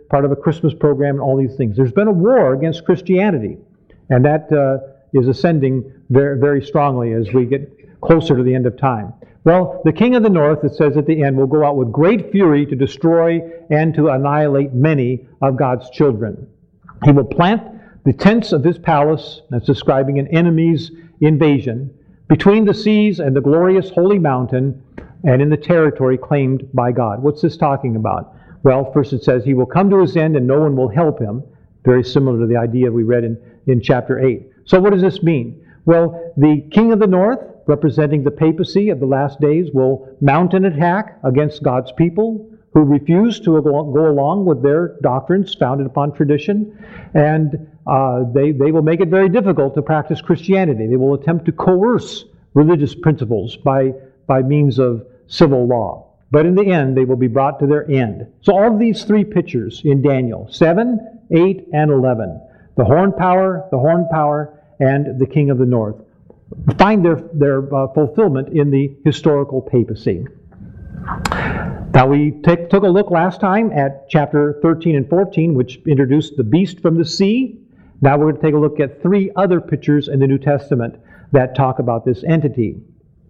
part of a Christmas program and all these things. There's been a war against Christianity, and that uh, is ascending very, very strongly as we get closer to the end of time. Well, the king of the north, it says at the end, will go out with great fury to destroy and to annihilate many of God's children. He will plant the tents of his palace, that's describing an enemy's invasion, between the seas and the glorious holy mountain, and in the territory claimed by God. What's this talking about? Well, first it says, he will come to his end and no one will help him. Very similar to the idea we read in, in chapter eight. So what does this mean? Well, the king of the north, representing the papacy of the last days, will mount an attack against God's people who refuse to go along with their doctrines founded upon tradition. And uh, they, they will make it very difficult to practice Christianity. They will attempt to coerce religious principles by, by means of civil law. But in the end, they will be brought to their end. So all of these three pictures in Daniel, seven, eight, and eleven, the horn power, the horn power, and the king of the north, find their, their uh, fulfillment in the historical papacy. Now we take, took a look last time at chapter thirteen and fourteen, which introduced the beast from the sea. Now we're going to take a look at three other pictures in the New Testament that talk about this entity.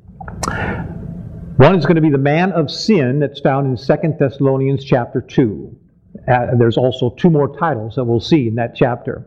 One is going to be the man of sin that's found in Second Thessalonians chapter two. Uh, there's also two more titles that we'll see in that chapter.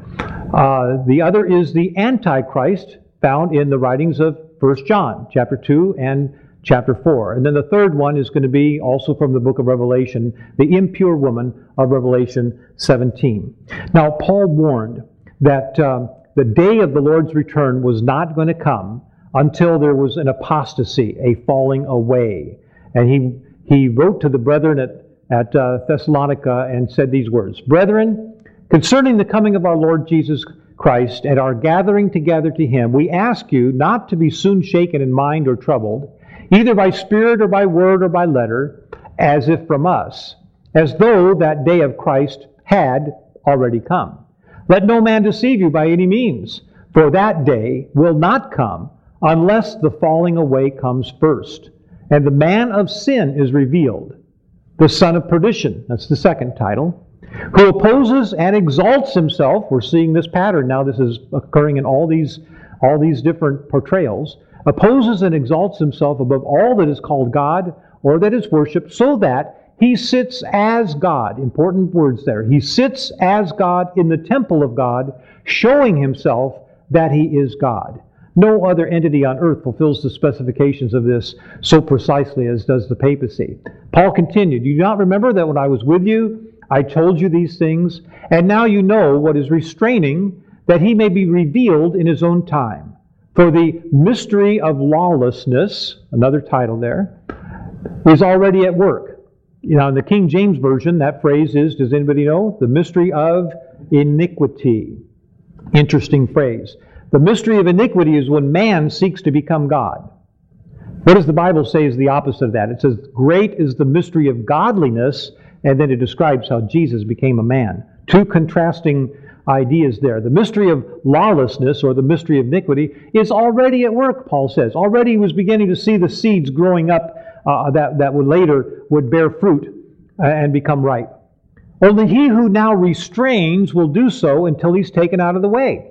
Uh, the other is the Antichrist, found in the writings of First John chapter two and chapter four. And then the third one is going to be also from the book of Revelation, the impure woman of Revelation seventeen. Now, Paul warned that um, the day of the Lord's return was not going to come until there was an apostasy, a falling away. And he he wrote to the brethren at, at uh, Thessalonica and said these words, "Brethren, concerning the coming of our Lord Jesus Christ and our gathering together to him, we ask you not to be soon shaken in mind or troubled, either by spirit or by word or by letter, as if from us, as though that day of Christ had already come. Let no man deceive you by any means, for that day will not come unless the falling away comes first, and the man of sin is revealed, the son of perdition," that's the second title, "who opposes and exalts himself." We're seeing this pattern now. This is occurring in all these, all these different portrayals. "Opposes and exalts himself above all that is called God or that is worshipped, so that he sits as God." Important words there. He sits as God in the temple of God, showing himself that he is God. No other entity on earth fulfills the specifications of this so precisely as does the papacy. Paul continued, "Do you not remember that when I was with you, I told you these things, and now you know what is restraining, that he may be revealed in his own time. For the mystery of lawlessness," another title there, "is already at work." You know, in the King James Version, that phrase is, does anybody know? The mystery of iniquity. Interesting phrase. The mystery of iniquity is when man seeks to become God. What does the Bible say is the opposite of that? It says, "Great is the mystery of godliness," and then it describes how Jesus became a man. Two contrasting ideas there. The mystery of lawlessness, or the mystery of iniquity, is already at work, Paul says. Already he was beginning to see the seeds growing up uh, that, that would later would bear fruit uh, and become ripe. Only he who now restrains will do so until he's taken out of the way.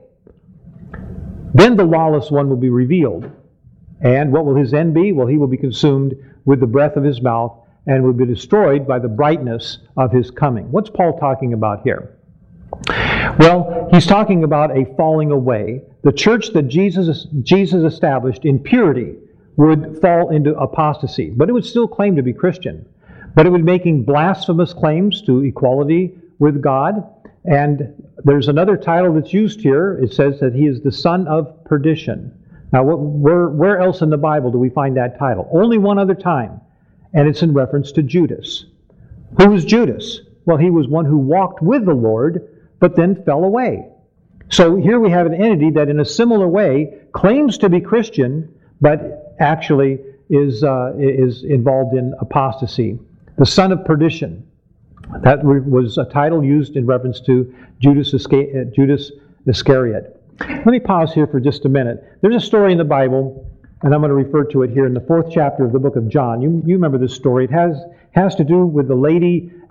Then the lawless one will be revealed. And what will his end be? Well, he will be consumed with the breath of his mouth and will be destroyed by the brightness of his coming. What's Paul talking about here? Well, he's talking about a falling away. The church that Jesus, Jesus established in purity would fall into apostasy, but it would still claim to be Christian. But it would be making blasphemous claims to equality with God. And there's another title that's used here. It says that he is the son of perdition. Now, where, where else in the Bible do we find that title? Only one other time, and it's in reference to Judas. Who was Judas? Well, he was one who walked with the Lord, but then fell away. So here we have an entity that in a similar way claims to be Christian, but actually is, uh, is involved in apostasy. The son of perdition. That was a title used in reference to Judas Iscariot. Let me pause here for just a minute. There's a story in the Bible, and I'm going to refer to it here in the fourth chapter of the book of John. You, you remember this story. It has, has to do with the lady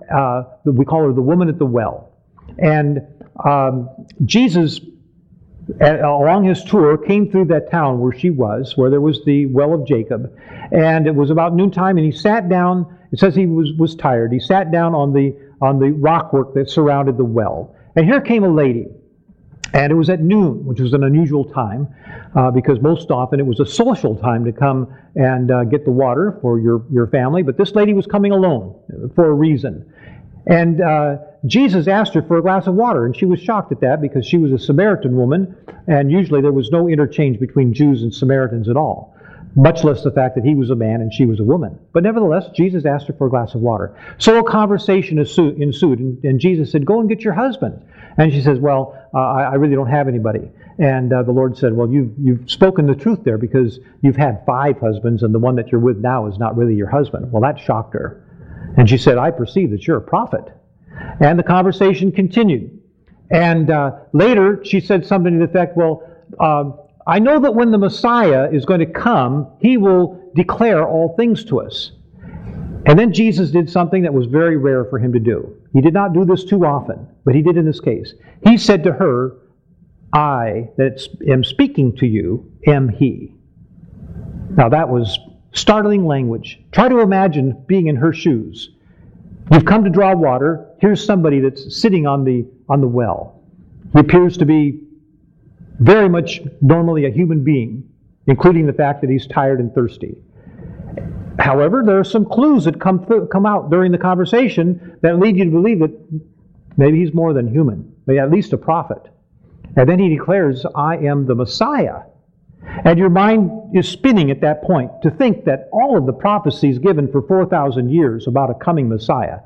uh, we call her the woman at the well. And um, Jesus, at, along his tour, came through that town where she was, where there was the well of Jacob. And it was about noontime, and he sat down. It says he was, was tired. He sat down on the, on the rockwork that surrounded the well. And here came a lady. And it was at noon, which was an unusual time, uh, because most often it was a social time to come and uh, get the water for your, your family. But this lady was coming alone for a reason. And uh, Jesus asked her for a glass of water, and she was shocked at that because she was a Samaritan woman, and usually there was no interchange between Jews and Samaritans at all, much less the fact that he was a man and she was a woman. But nevertheless, Jesus asked her for a glass of water. So a conversation ensued, and, and Jesus said, "Go and get your husband." And she says, "Well, uh, I, I really don't have anybody." And uh, the Lord said, "Well, you've, you've spoken the truth there, because you've had five husbands, and the one that you're with now is not really your husband." Well, that shocked her. And she said, "I perceive that you're a prophet." And the conversation continued. And uh, later, she said something to the effect, "Well, uh, I know that when the Messiah is going to come, he will declare all things to us." And then Jesus did something that was very rare for him to do. He did not do this too often, but he did in this case. He said to her, "I that am speaking to you am he." Now that was startling language. Try to imagine being in her shoes. You've come to draw water. Here's somebody that's sitting on the, on the well. He appears to be very much normally a human being, including the fact that he's tired and thirsty. However, there are some clues that come th- come out during the conversation that lead you to believe that maybe he's more than human, maybe at least a prophet. And then he declares, "I am the Messiah." And your mind is spinning at that point to think that all of the prophecies given for four thousand years about a coming Messiah,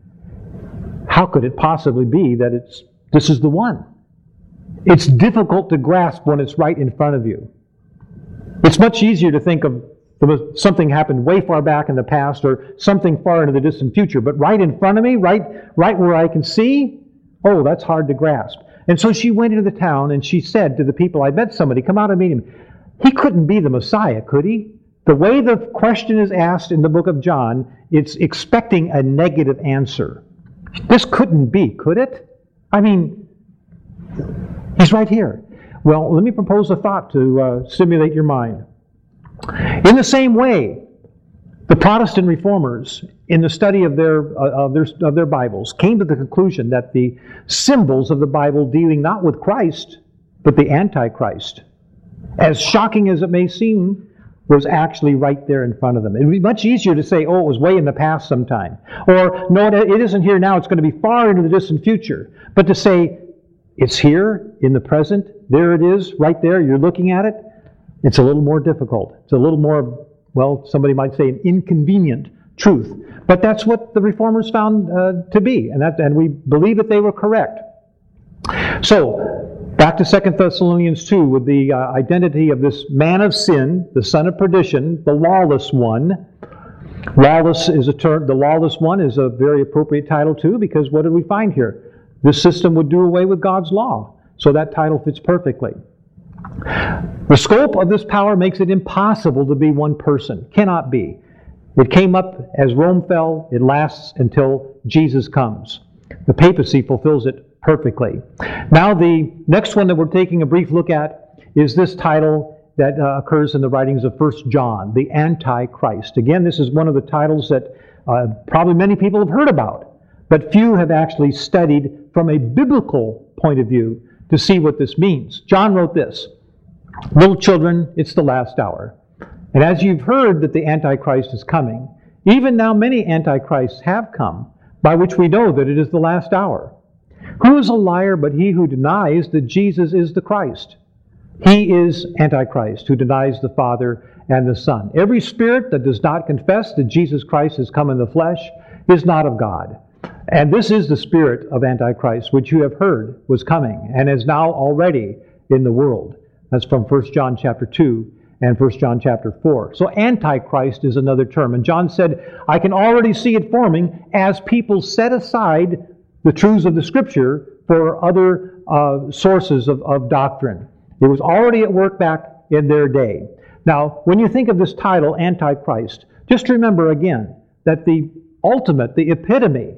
how could it possibly be that it's this is the one? It's difficult to grasp when it's right in front of you. It's much easier to think of something happened way far back in the past or something far into the distant future, but right in front of me, right, right where I can see, oh, that's hard to grasp. And so she went into the town and she said to the people, "I met somebody, come out and meet him." He couldn't be the Messiah, could he? The way the question is asked in the book of John, it's expecting a negative answer. This couldn't be, could it? I mean, he's right here. Well, let me propose a thought to uh, stimulate your mind. In the same way, the Protestant reformers, in the study of their, uh, of their of their Bibles, came to the conclusion that the symbols of the Bible dealing not with Christ, but the Antichrist, as shocking as it may seem, was actually right there in front of them. It would be much easier to say, "Oh, it was way in the past sometime," or "No, it isn't here now, it's going to be far into the distant future." But to say, "It's here in the present, there it is, right there, you're looking at it," it's a little more difficult. It's a little more, well, somebody might say an inconvenient truth. But that's what the reformers found uh, to be, and that, and we believe that they were correct. So, back to Second Thessalonians two with the uh, identity of this man of sin, the son of perdition, the lawless one. Lawless is a term, the lawless one is a very appropriate title too, because what did we find here? This system would do away with God's law. So that title fits perfectly. The scope of this power makes it impossible to be one person. Cannot be. It came up as Rome fell. It lasts until Jesus comes. The papacy fulfills it perfectly. Now the next one that we're taking a brief look at is this title that uh, occurs in the writings of First John, the Antichrist. Again, this is one of the titles that uh, probably many people have heard about, but few have actually studied from a biblical point of view to see what this means. John wrote this, "Little children, it's the last hour. And as you've heard that the Antichrist is coming, even now many Antichrists have come, by which we know that it is the last hour. Who is a liar but he who denies that Jesus is the Christ? He is Antichrist, who denies the Father and the Son. Every spirit that does not confess that Jesus Christ has come in the flesh is not of God. And this is the spirit of Antichrist, which you have heard was coming, and is now already in the world." That's from First John chapter two and First John chapter four. So Antichrist is another term. And John said, I can already see it forming as people set aside the truths of the Scripture for other uh, sources of, of doctrine. It was already at work back in their day. Now, when you think of this title, Antichrist, just remember again that the ultimate, the epitome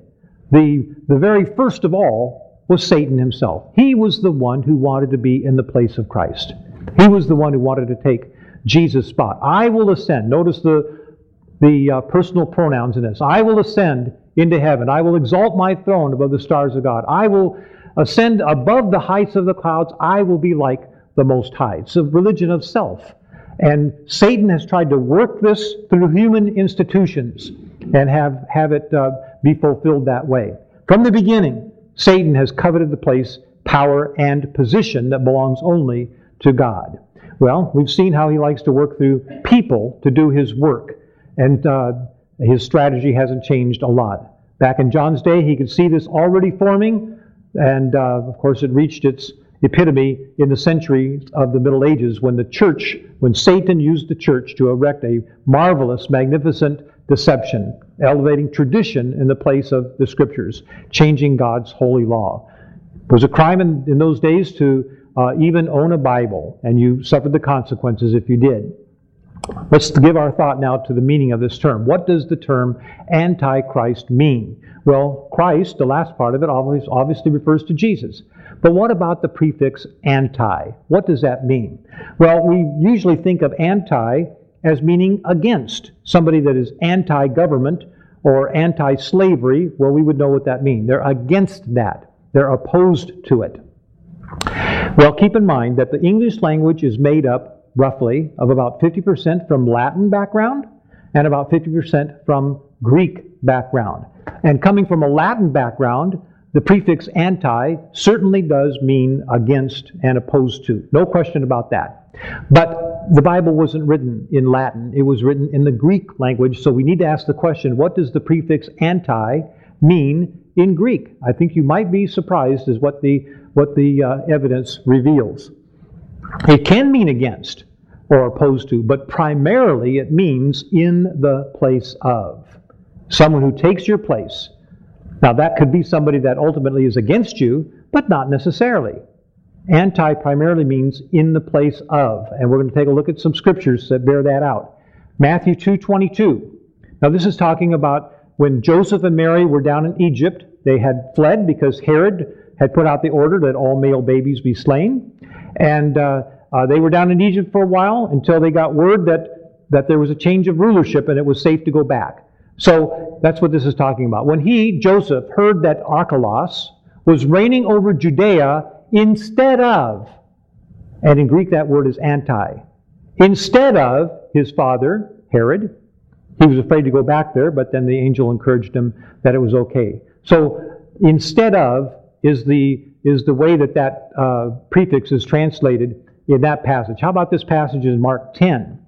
The, the very first of all was Satan himself. He was the one who wanted to be in the place of Christ. He was the one who wanted to take Jesus' spot. I will ascend. Notice the, the uh, personal pronouns in this. I will ascend into heaven. I will exalt my throne above the stars of God. I will ascend above the heights of the clouds. I will be like the Most High. It's a religion of self. And Satan has tried to work this through human institutions and have, have it uh, be fulfilled that way. From the beginning, Satan has coveted the place, power, and position that belongs only to God. Well, we've seen how he likes to work through people to do his work. And uh, his strategy hasn't changed a lot. Back in John's day, he could see this already forming. And, uh, of course, it reached its epitome in the century of the Middle Ages when the church, when Satan used the church to erect a marvelous, magnificent deception, elevating tradition in the place of the Scriptures, changing God's holy law. It was a crime in, in those days to uh, even own a Bible, and you suffered the consequences if you did. Let's give our thought now to the meaning of this term. What does the term Antichrist mean? Well, Christ, the last part of it, obviously refers to Jesus. But what about the prefix anti? What does that mean? Well, we usually think of anti as meaning against. Somebody that is anti-government or anti-slavery, well, we would know what that means. They're against that. They're opposed to it. Well, keep in mind that the English language is made up roughly of about fifty percent from Latin background and about fifty percent from Greek background. And coming from a Latin background, the prefix anti certainly does mean against and opposed to. No question about that. But the Bible wasn't written in Latin. It was written in the Greek language. So we need to ask the question, what does the prefix anti mean in Greek? I think you might be surprised as what the, what the uh, evidence reveals. It can mean against or opposed to, but primarily it means in the place of. Someone who takes your place. Now that could be somebody that ultimately is against you, but not necessarily. Anti primarily means in the place of, and we're going to take a look at some scriptures that bear that out. Matthew two twenty-two. Now this is talking about when Joseph and Mary were down in Egypt. They had fled because Herod had put out the order that all male babies be slain. And uh, uh, they were down in Egypt for a while until they got word that, that there was a change of rulership and it was safe to go back. So that's what this is talking about. When he, Joseph, heard that Archelaus was reigning over Judea instead of, and in Greek that word is anti, instead of his father, Herod. He was afraid to go back there, but then the angel encouraged him that it was okay. So instead of is the, is the way that that uh, prefix is translated in that passage. How about this passage in Mark ten?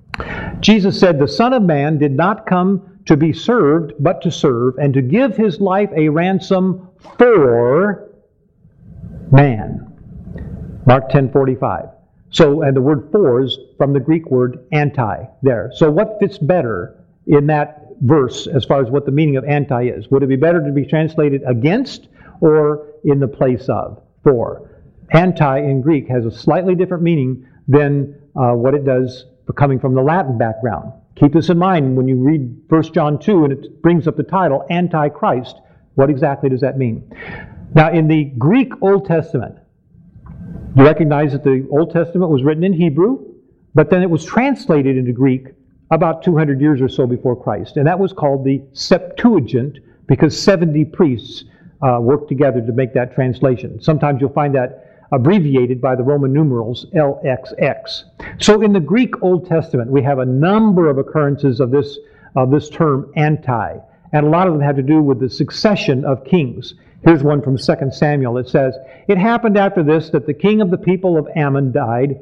Jesus said, "The Son of Man did not come to be served, but to serve, and to give his life a ransom for man." Mark ten forty-five. So, and the word for is from the Greek word anti there. So what fits better in that verse as far as what the meaning of anti is? Would it be better to be translated against or in the place of? For. Anti in Greek has a slightly different meaning than uh, what it does for coming from the Latin background. Keep this in mind when you read First John two and it brings up the title, Antichrist. What exactly does that mean? Now, in the Greek Old Testament, you recognize that the Old Testament was written in Hebrew, but then it was translated into Greek about two hundred years or so before Christ. And that was called the Septuagint because seventy priests uh, worked together to make that translation. Sometimes you'll find that abbreviated by the Roman numerals L X X. So in the Greek Old Testament, we have a number of occurrences of this, of this term anti, and a lot of them have to do with the succession of kings. Here's one from Second Samuel. It says, "It happened after this that the king of the people of Ammon died,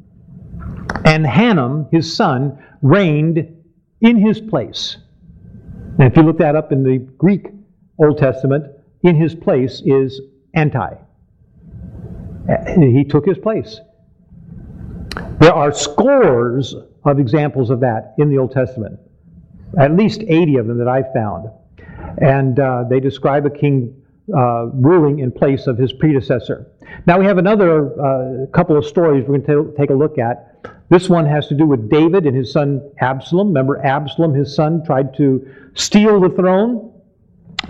and Hanam, his son, reigned in his place." And if you look that up in the Greek Old Testament, in his place is anti. He took his place. There are scores of examples of that in the Old Testament. At least eighty of them that I've found. And uh, they describe a king uh, ruling in place of his predecessor. Now we have another uh, couple of stories we're going to take a look at. This one has to do with David and his son Absalom. Remember, Absalom, his son, tried to steal the throne.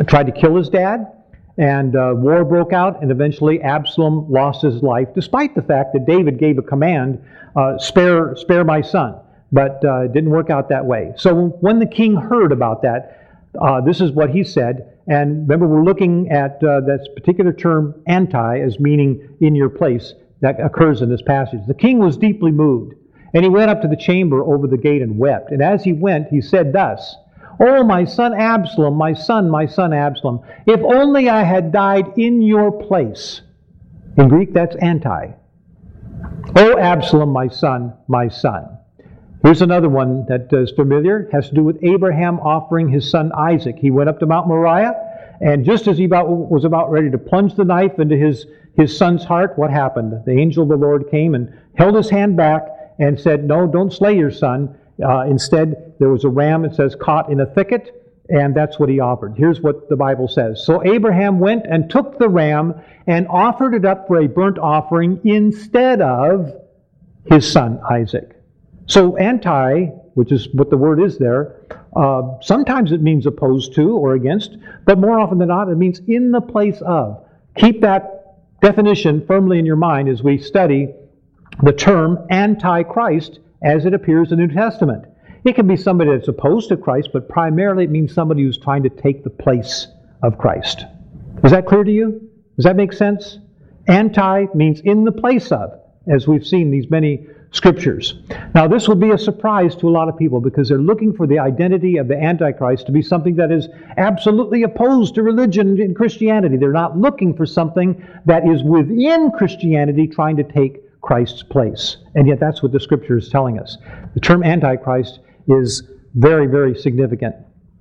tried to kill his dad, and uh, war broke out, and eventually Absalom lost his life, despite the fact that David gave a command, uh, spare, spare my son. But uh, it didn't work out that way. So when the king heard about that, uh, this is what he said. And remember, we're looking at uh, that particular term, anti, as meaning in your place, that occurs in this passage. The king was deeply moved, and he went up to the chamber over the gate and wept. And as he went, he said thus, "Oh, my son Absalom, my son, my son Absalom, if only I had died in your place." In Greek, that's anti. "Oh, Absalom, my son, my son." Here's another one that is familiar. It has to do with Abraham offering his son Isaac. He went up to Mount Moriah, and just as he about, was about ready to plunge the knife into his, his son's heart, what happened? The angel of the Lord came and held his hand back and said, "No, don't slay your son." Uh, instead, there was a ram, it says, caught in a thicket, and that's what he offered. Here's what the Bible says. "So Abraham went and took the ram and offered it up for a burnt offering instead of his son Isaac." So anti, which is what the word is there, uh, sometimes it means opposed to or against, but more often than not, it means in the place of. Keep that definition firmly in your mind as we study the term antichrist as it appears in the New Testament. It can be somebody that's opposed to Christ, but primarily it means somebody who's trying to take the place of Christ. Is that clear to you? Does that make sense? Anti means in the place of, as we've seen these many scriptures. Now, this would be a surprise to a lot of people because they're looking for the identity of the Antichrist to be something that is absolutely opposed to religion and Christianity. They're not looking for something that is within Christianity trying to take Christ's place. And yet that's what the Scripture is telling us. The term Antichrist is very, very significant.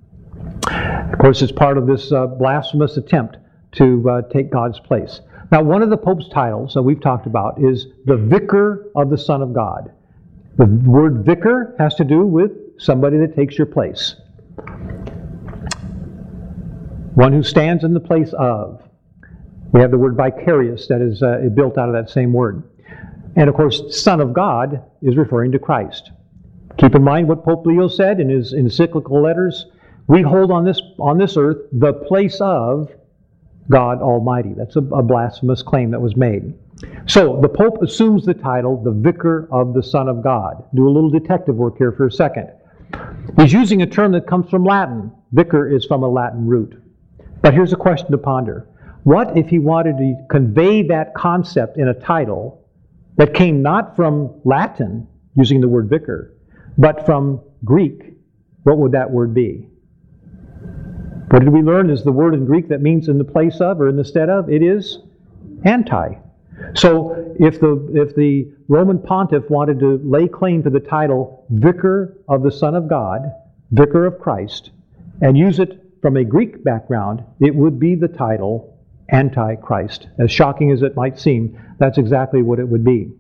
Of course, it's part of this uh, blasphemous attempt to uh, take God's place. Now, one of the Pope's titles that we've talked about is the Vicar of the Son of God. The word vicar has to do with somebody that takes your place. One who stands in the place of. We have the word vicarious that is uh, built out of that same word. And of course, Son of God is referring to Christ. Keep in mind what Pope Leo said in his encyclical letters. We hold on this, on this earth the place of God Almighty. That's a, a blasphemous claim that was made. So the Pope assumes the title, the Vicar of the Son of God. Do a little detective work here for a second. He's using a term that comes from Latin. Vicar is from a Latin root. But here's a question to ponder. What if he wanted to convey that concept in a title that came not from Latin, using the word vicar, but from Greek? What would that word be? What did we learn is the word in Greek that means in the place of or in the stead of? It is anti. So if the if the Roman pontiff wanted to lay claim to the title Vicar of the Son of God, Vicar of Christ, and use it from a Greek background, it would be the title Antichrist. As shocking as it might seem, that's exactly what it would be.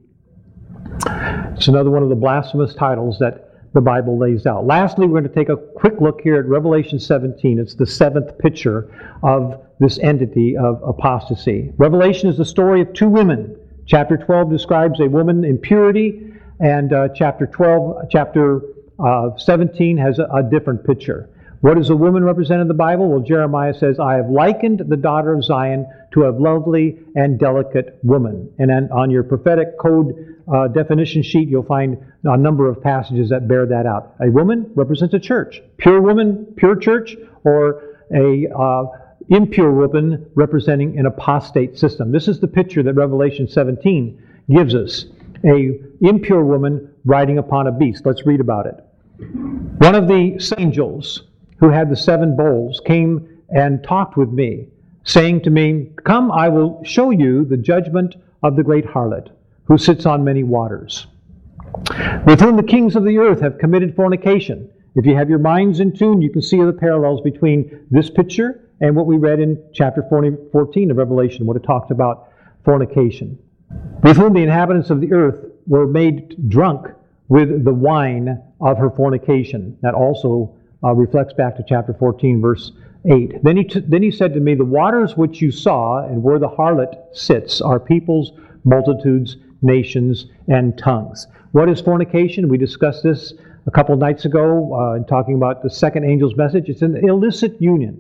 It's another one of the blasphemous titles that the Bible lays out. Lastly, we're going to take a quick look here at Revelation seventeen. It's the seventh picture of this entity of apostasy. Revelation is the story of two women. Chapter twelve describes a woman in purity, and uh, chapter twelve, chapter uh, seventeen has a, a different picture. What does a woman represent in the Bible? Well, Jeremiah says, "I have likened the daughter of Zion to a lovely and delicate woman." And then on your prophetic code uh, definition sheet, you'll find a number of passages that bear that out. A woman represents a church. Pure woman, pure church, or a uh, impure woman representing an apostate system. This is the picture that Revelation seventeen gives us. A impure woman riding upon a beast. Let's read about it. One of the angels who had the seven bowls came and talked with me, saying to me, "Come, I will show you the judgment of the great harlot, who sits on many waters, with whom the kings of the earth have committed fornication." If you have your minds in tune, you can see the parallels between this picture and what we read in chapter fourteen of Revelation, what it talks about fornication. "With whom the inhabitants of the earth were made drunk with the wine of her fornication." That also Uh, reflects back to chapter fourteen, verse eight. Then he, t- then he said to me, "The waters which you saw and where the harlot sits are peoples, multitudes, nations, and tongues." What is fornication? We discussed this a couple nights ago uh, in talking about the second angel's message. It's an illicit union.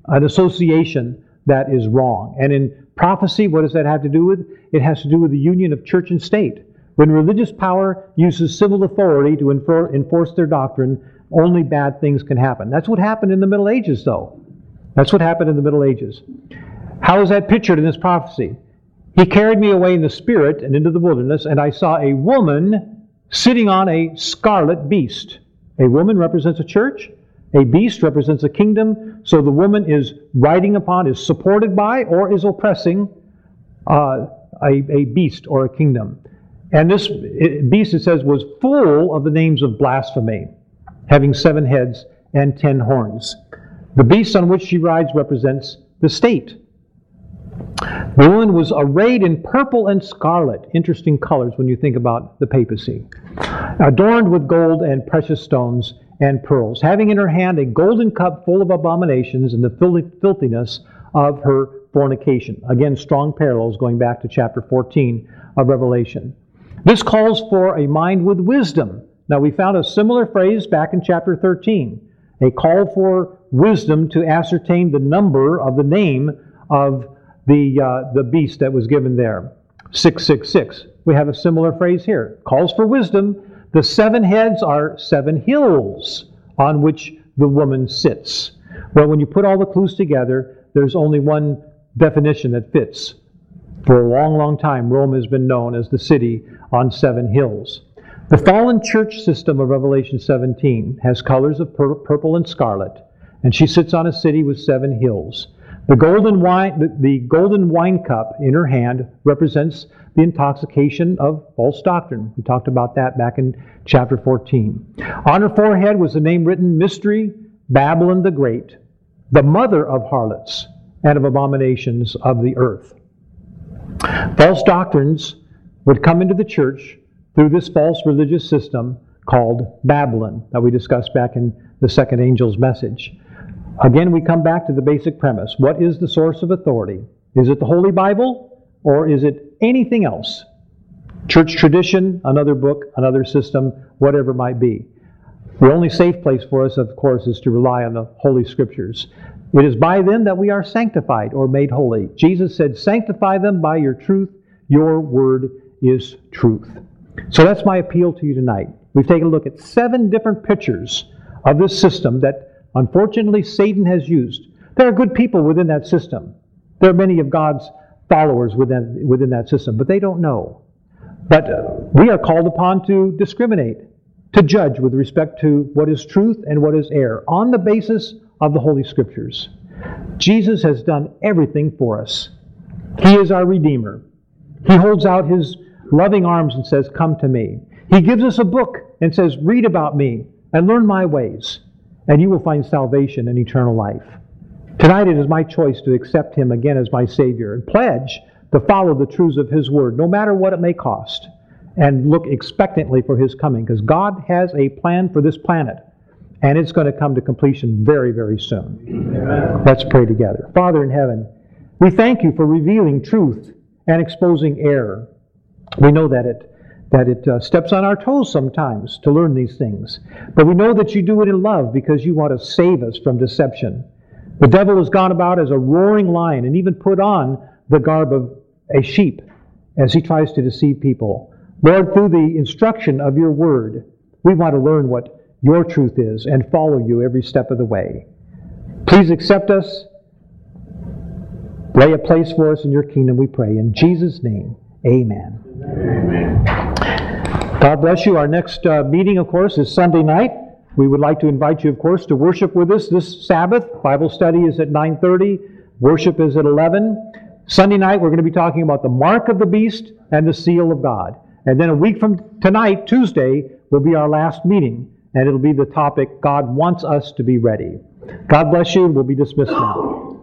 an association that is wrong. And in prophecy, what does that have to do with? It has to do with the union of church and state. When religious power uses civil authority to infer, enforce their doctrine, only bad things can happen. That's what happened in the Middle Ages, though. That's what happened in the Middle Ages. How is that pictured in this prophecy? He carried me away in the spirit and into the wilderness, and I saw a woman sitting on a scarlet beast. A woman represents a church. A beast represents a kingdom. So the woman is riding upon, is supported by, or is oppressing uh, a, a beast or a kingdom. And this beast, it says, was full of the names of blasphemy, having seven heads and ten horns. The beast on which she rides represents the state. The woman was arrayed in purple and scarlet, interesting colors when you think about the papacy, adorned with gold and precious stones and pearls, having in her hand a golden cup full of abominations and the filthiness of her fornication. Again, strong parallels going back to chapter fourteen of Revelation. This calls for a mind with wisdom. Now, we found a similar phrase back in chapter thirteen, a call for wisdom to ascertain the number of the name of the uh, the beast that was given there, six six six. We have a similar phrase here. Calls for wisdom. The seven heads are seven hills on which the woman sits. Well, when you put all the clues together, there's only one definition that fits. For a long, long time, Rome has been known as the city on seven hills. The fallen church system of Revelation seventeen has colors of pur- purple and scarlet, and she sits on a city with seven hills. The golden wine, the, the golden wine cup in her hand represents the intoxication of false doctrine. We talked about that back in chapter fourteen. On her forehead was the name written, Mystery, Babylon the Great, the mother of harlots and of abominations of the earth. False doctrines would come into the church through this false religious system called Babylon that we discussed back in the second angel's message. Again, we come back to the basic premise. What is the source of authority? Is it the Holy Bible, or is it anything else? Church tradition, another book, another system, whatever it might be. The only safe place for us, of course, is to rely on the Holy Scriptures. It is by them that we are sanctified or made holy. Jesus said, sanctify them by your truth. Your word is truth. So that's my appeal to you tonight. We've taken a look at seven different pictures of this system that unfortunately, Satan has used. There are good people within that system. There are many of God's followers within, within that system, but they don't know. But uh, we are called upon to discriminate, to judge with respect to what is truth and what is error, on the basis of the Holy Scriptures. Jesus has done everything for us. He is our Redeemer. He holds out His loving arms and says, come to me. He gives us a book and says, read about me and learn my ways, and you will find salvation and eternal life. Tonight it is my choice to accept Him again as my Savior and pledge to follow the truths of His Word, no matter what it may cost, and look expectantly for His coming, because God has a plan for this planet, and it's going to come to completion very, very soon. Amen. Let's pray together. Father in heaven, we thank You for revealing truth and exposing error. We know that it that it uh, steps on our toes sometimes to learn these things. But we know that You do it in love because You want to save us from deception. The devil has gone about as a roaring lion and even put on the garb of a sheep as he tries to deceive people. Lord, through the instruction of Your word, we want to learn what Your truth is and follow You every step of the way. Please accept us. Lay a place for us in Your kingdom, we pray. In Jesus' name, amen. Amen. God bless you. Our next uh, meeting, of course, is Sunday night. We would like to invite you, of course, to worship with us this Sabbath. Bible study is at nine thirty. Worship is at eleven. Sunday night, we're going to be talking about the mark of the beast and the seal of God. And then a week from tonight, Tuesday, will be our last meeting. And it'll be the topic, God wants us to be ready. God bless you, and we'll be dismissed now.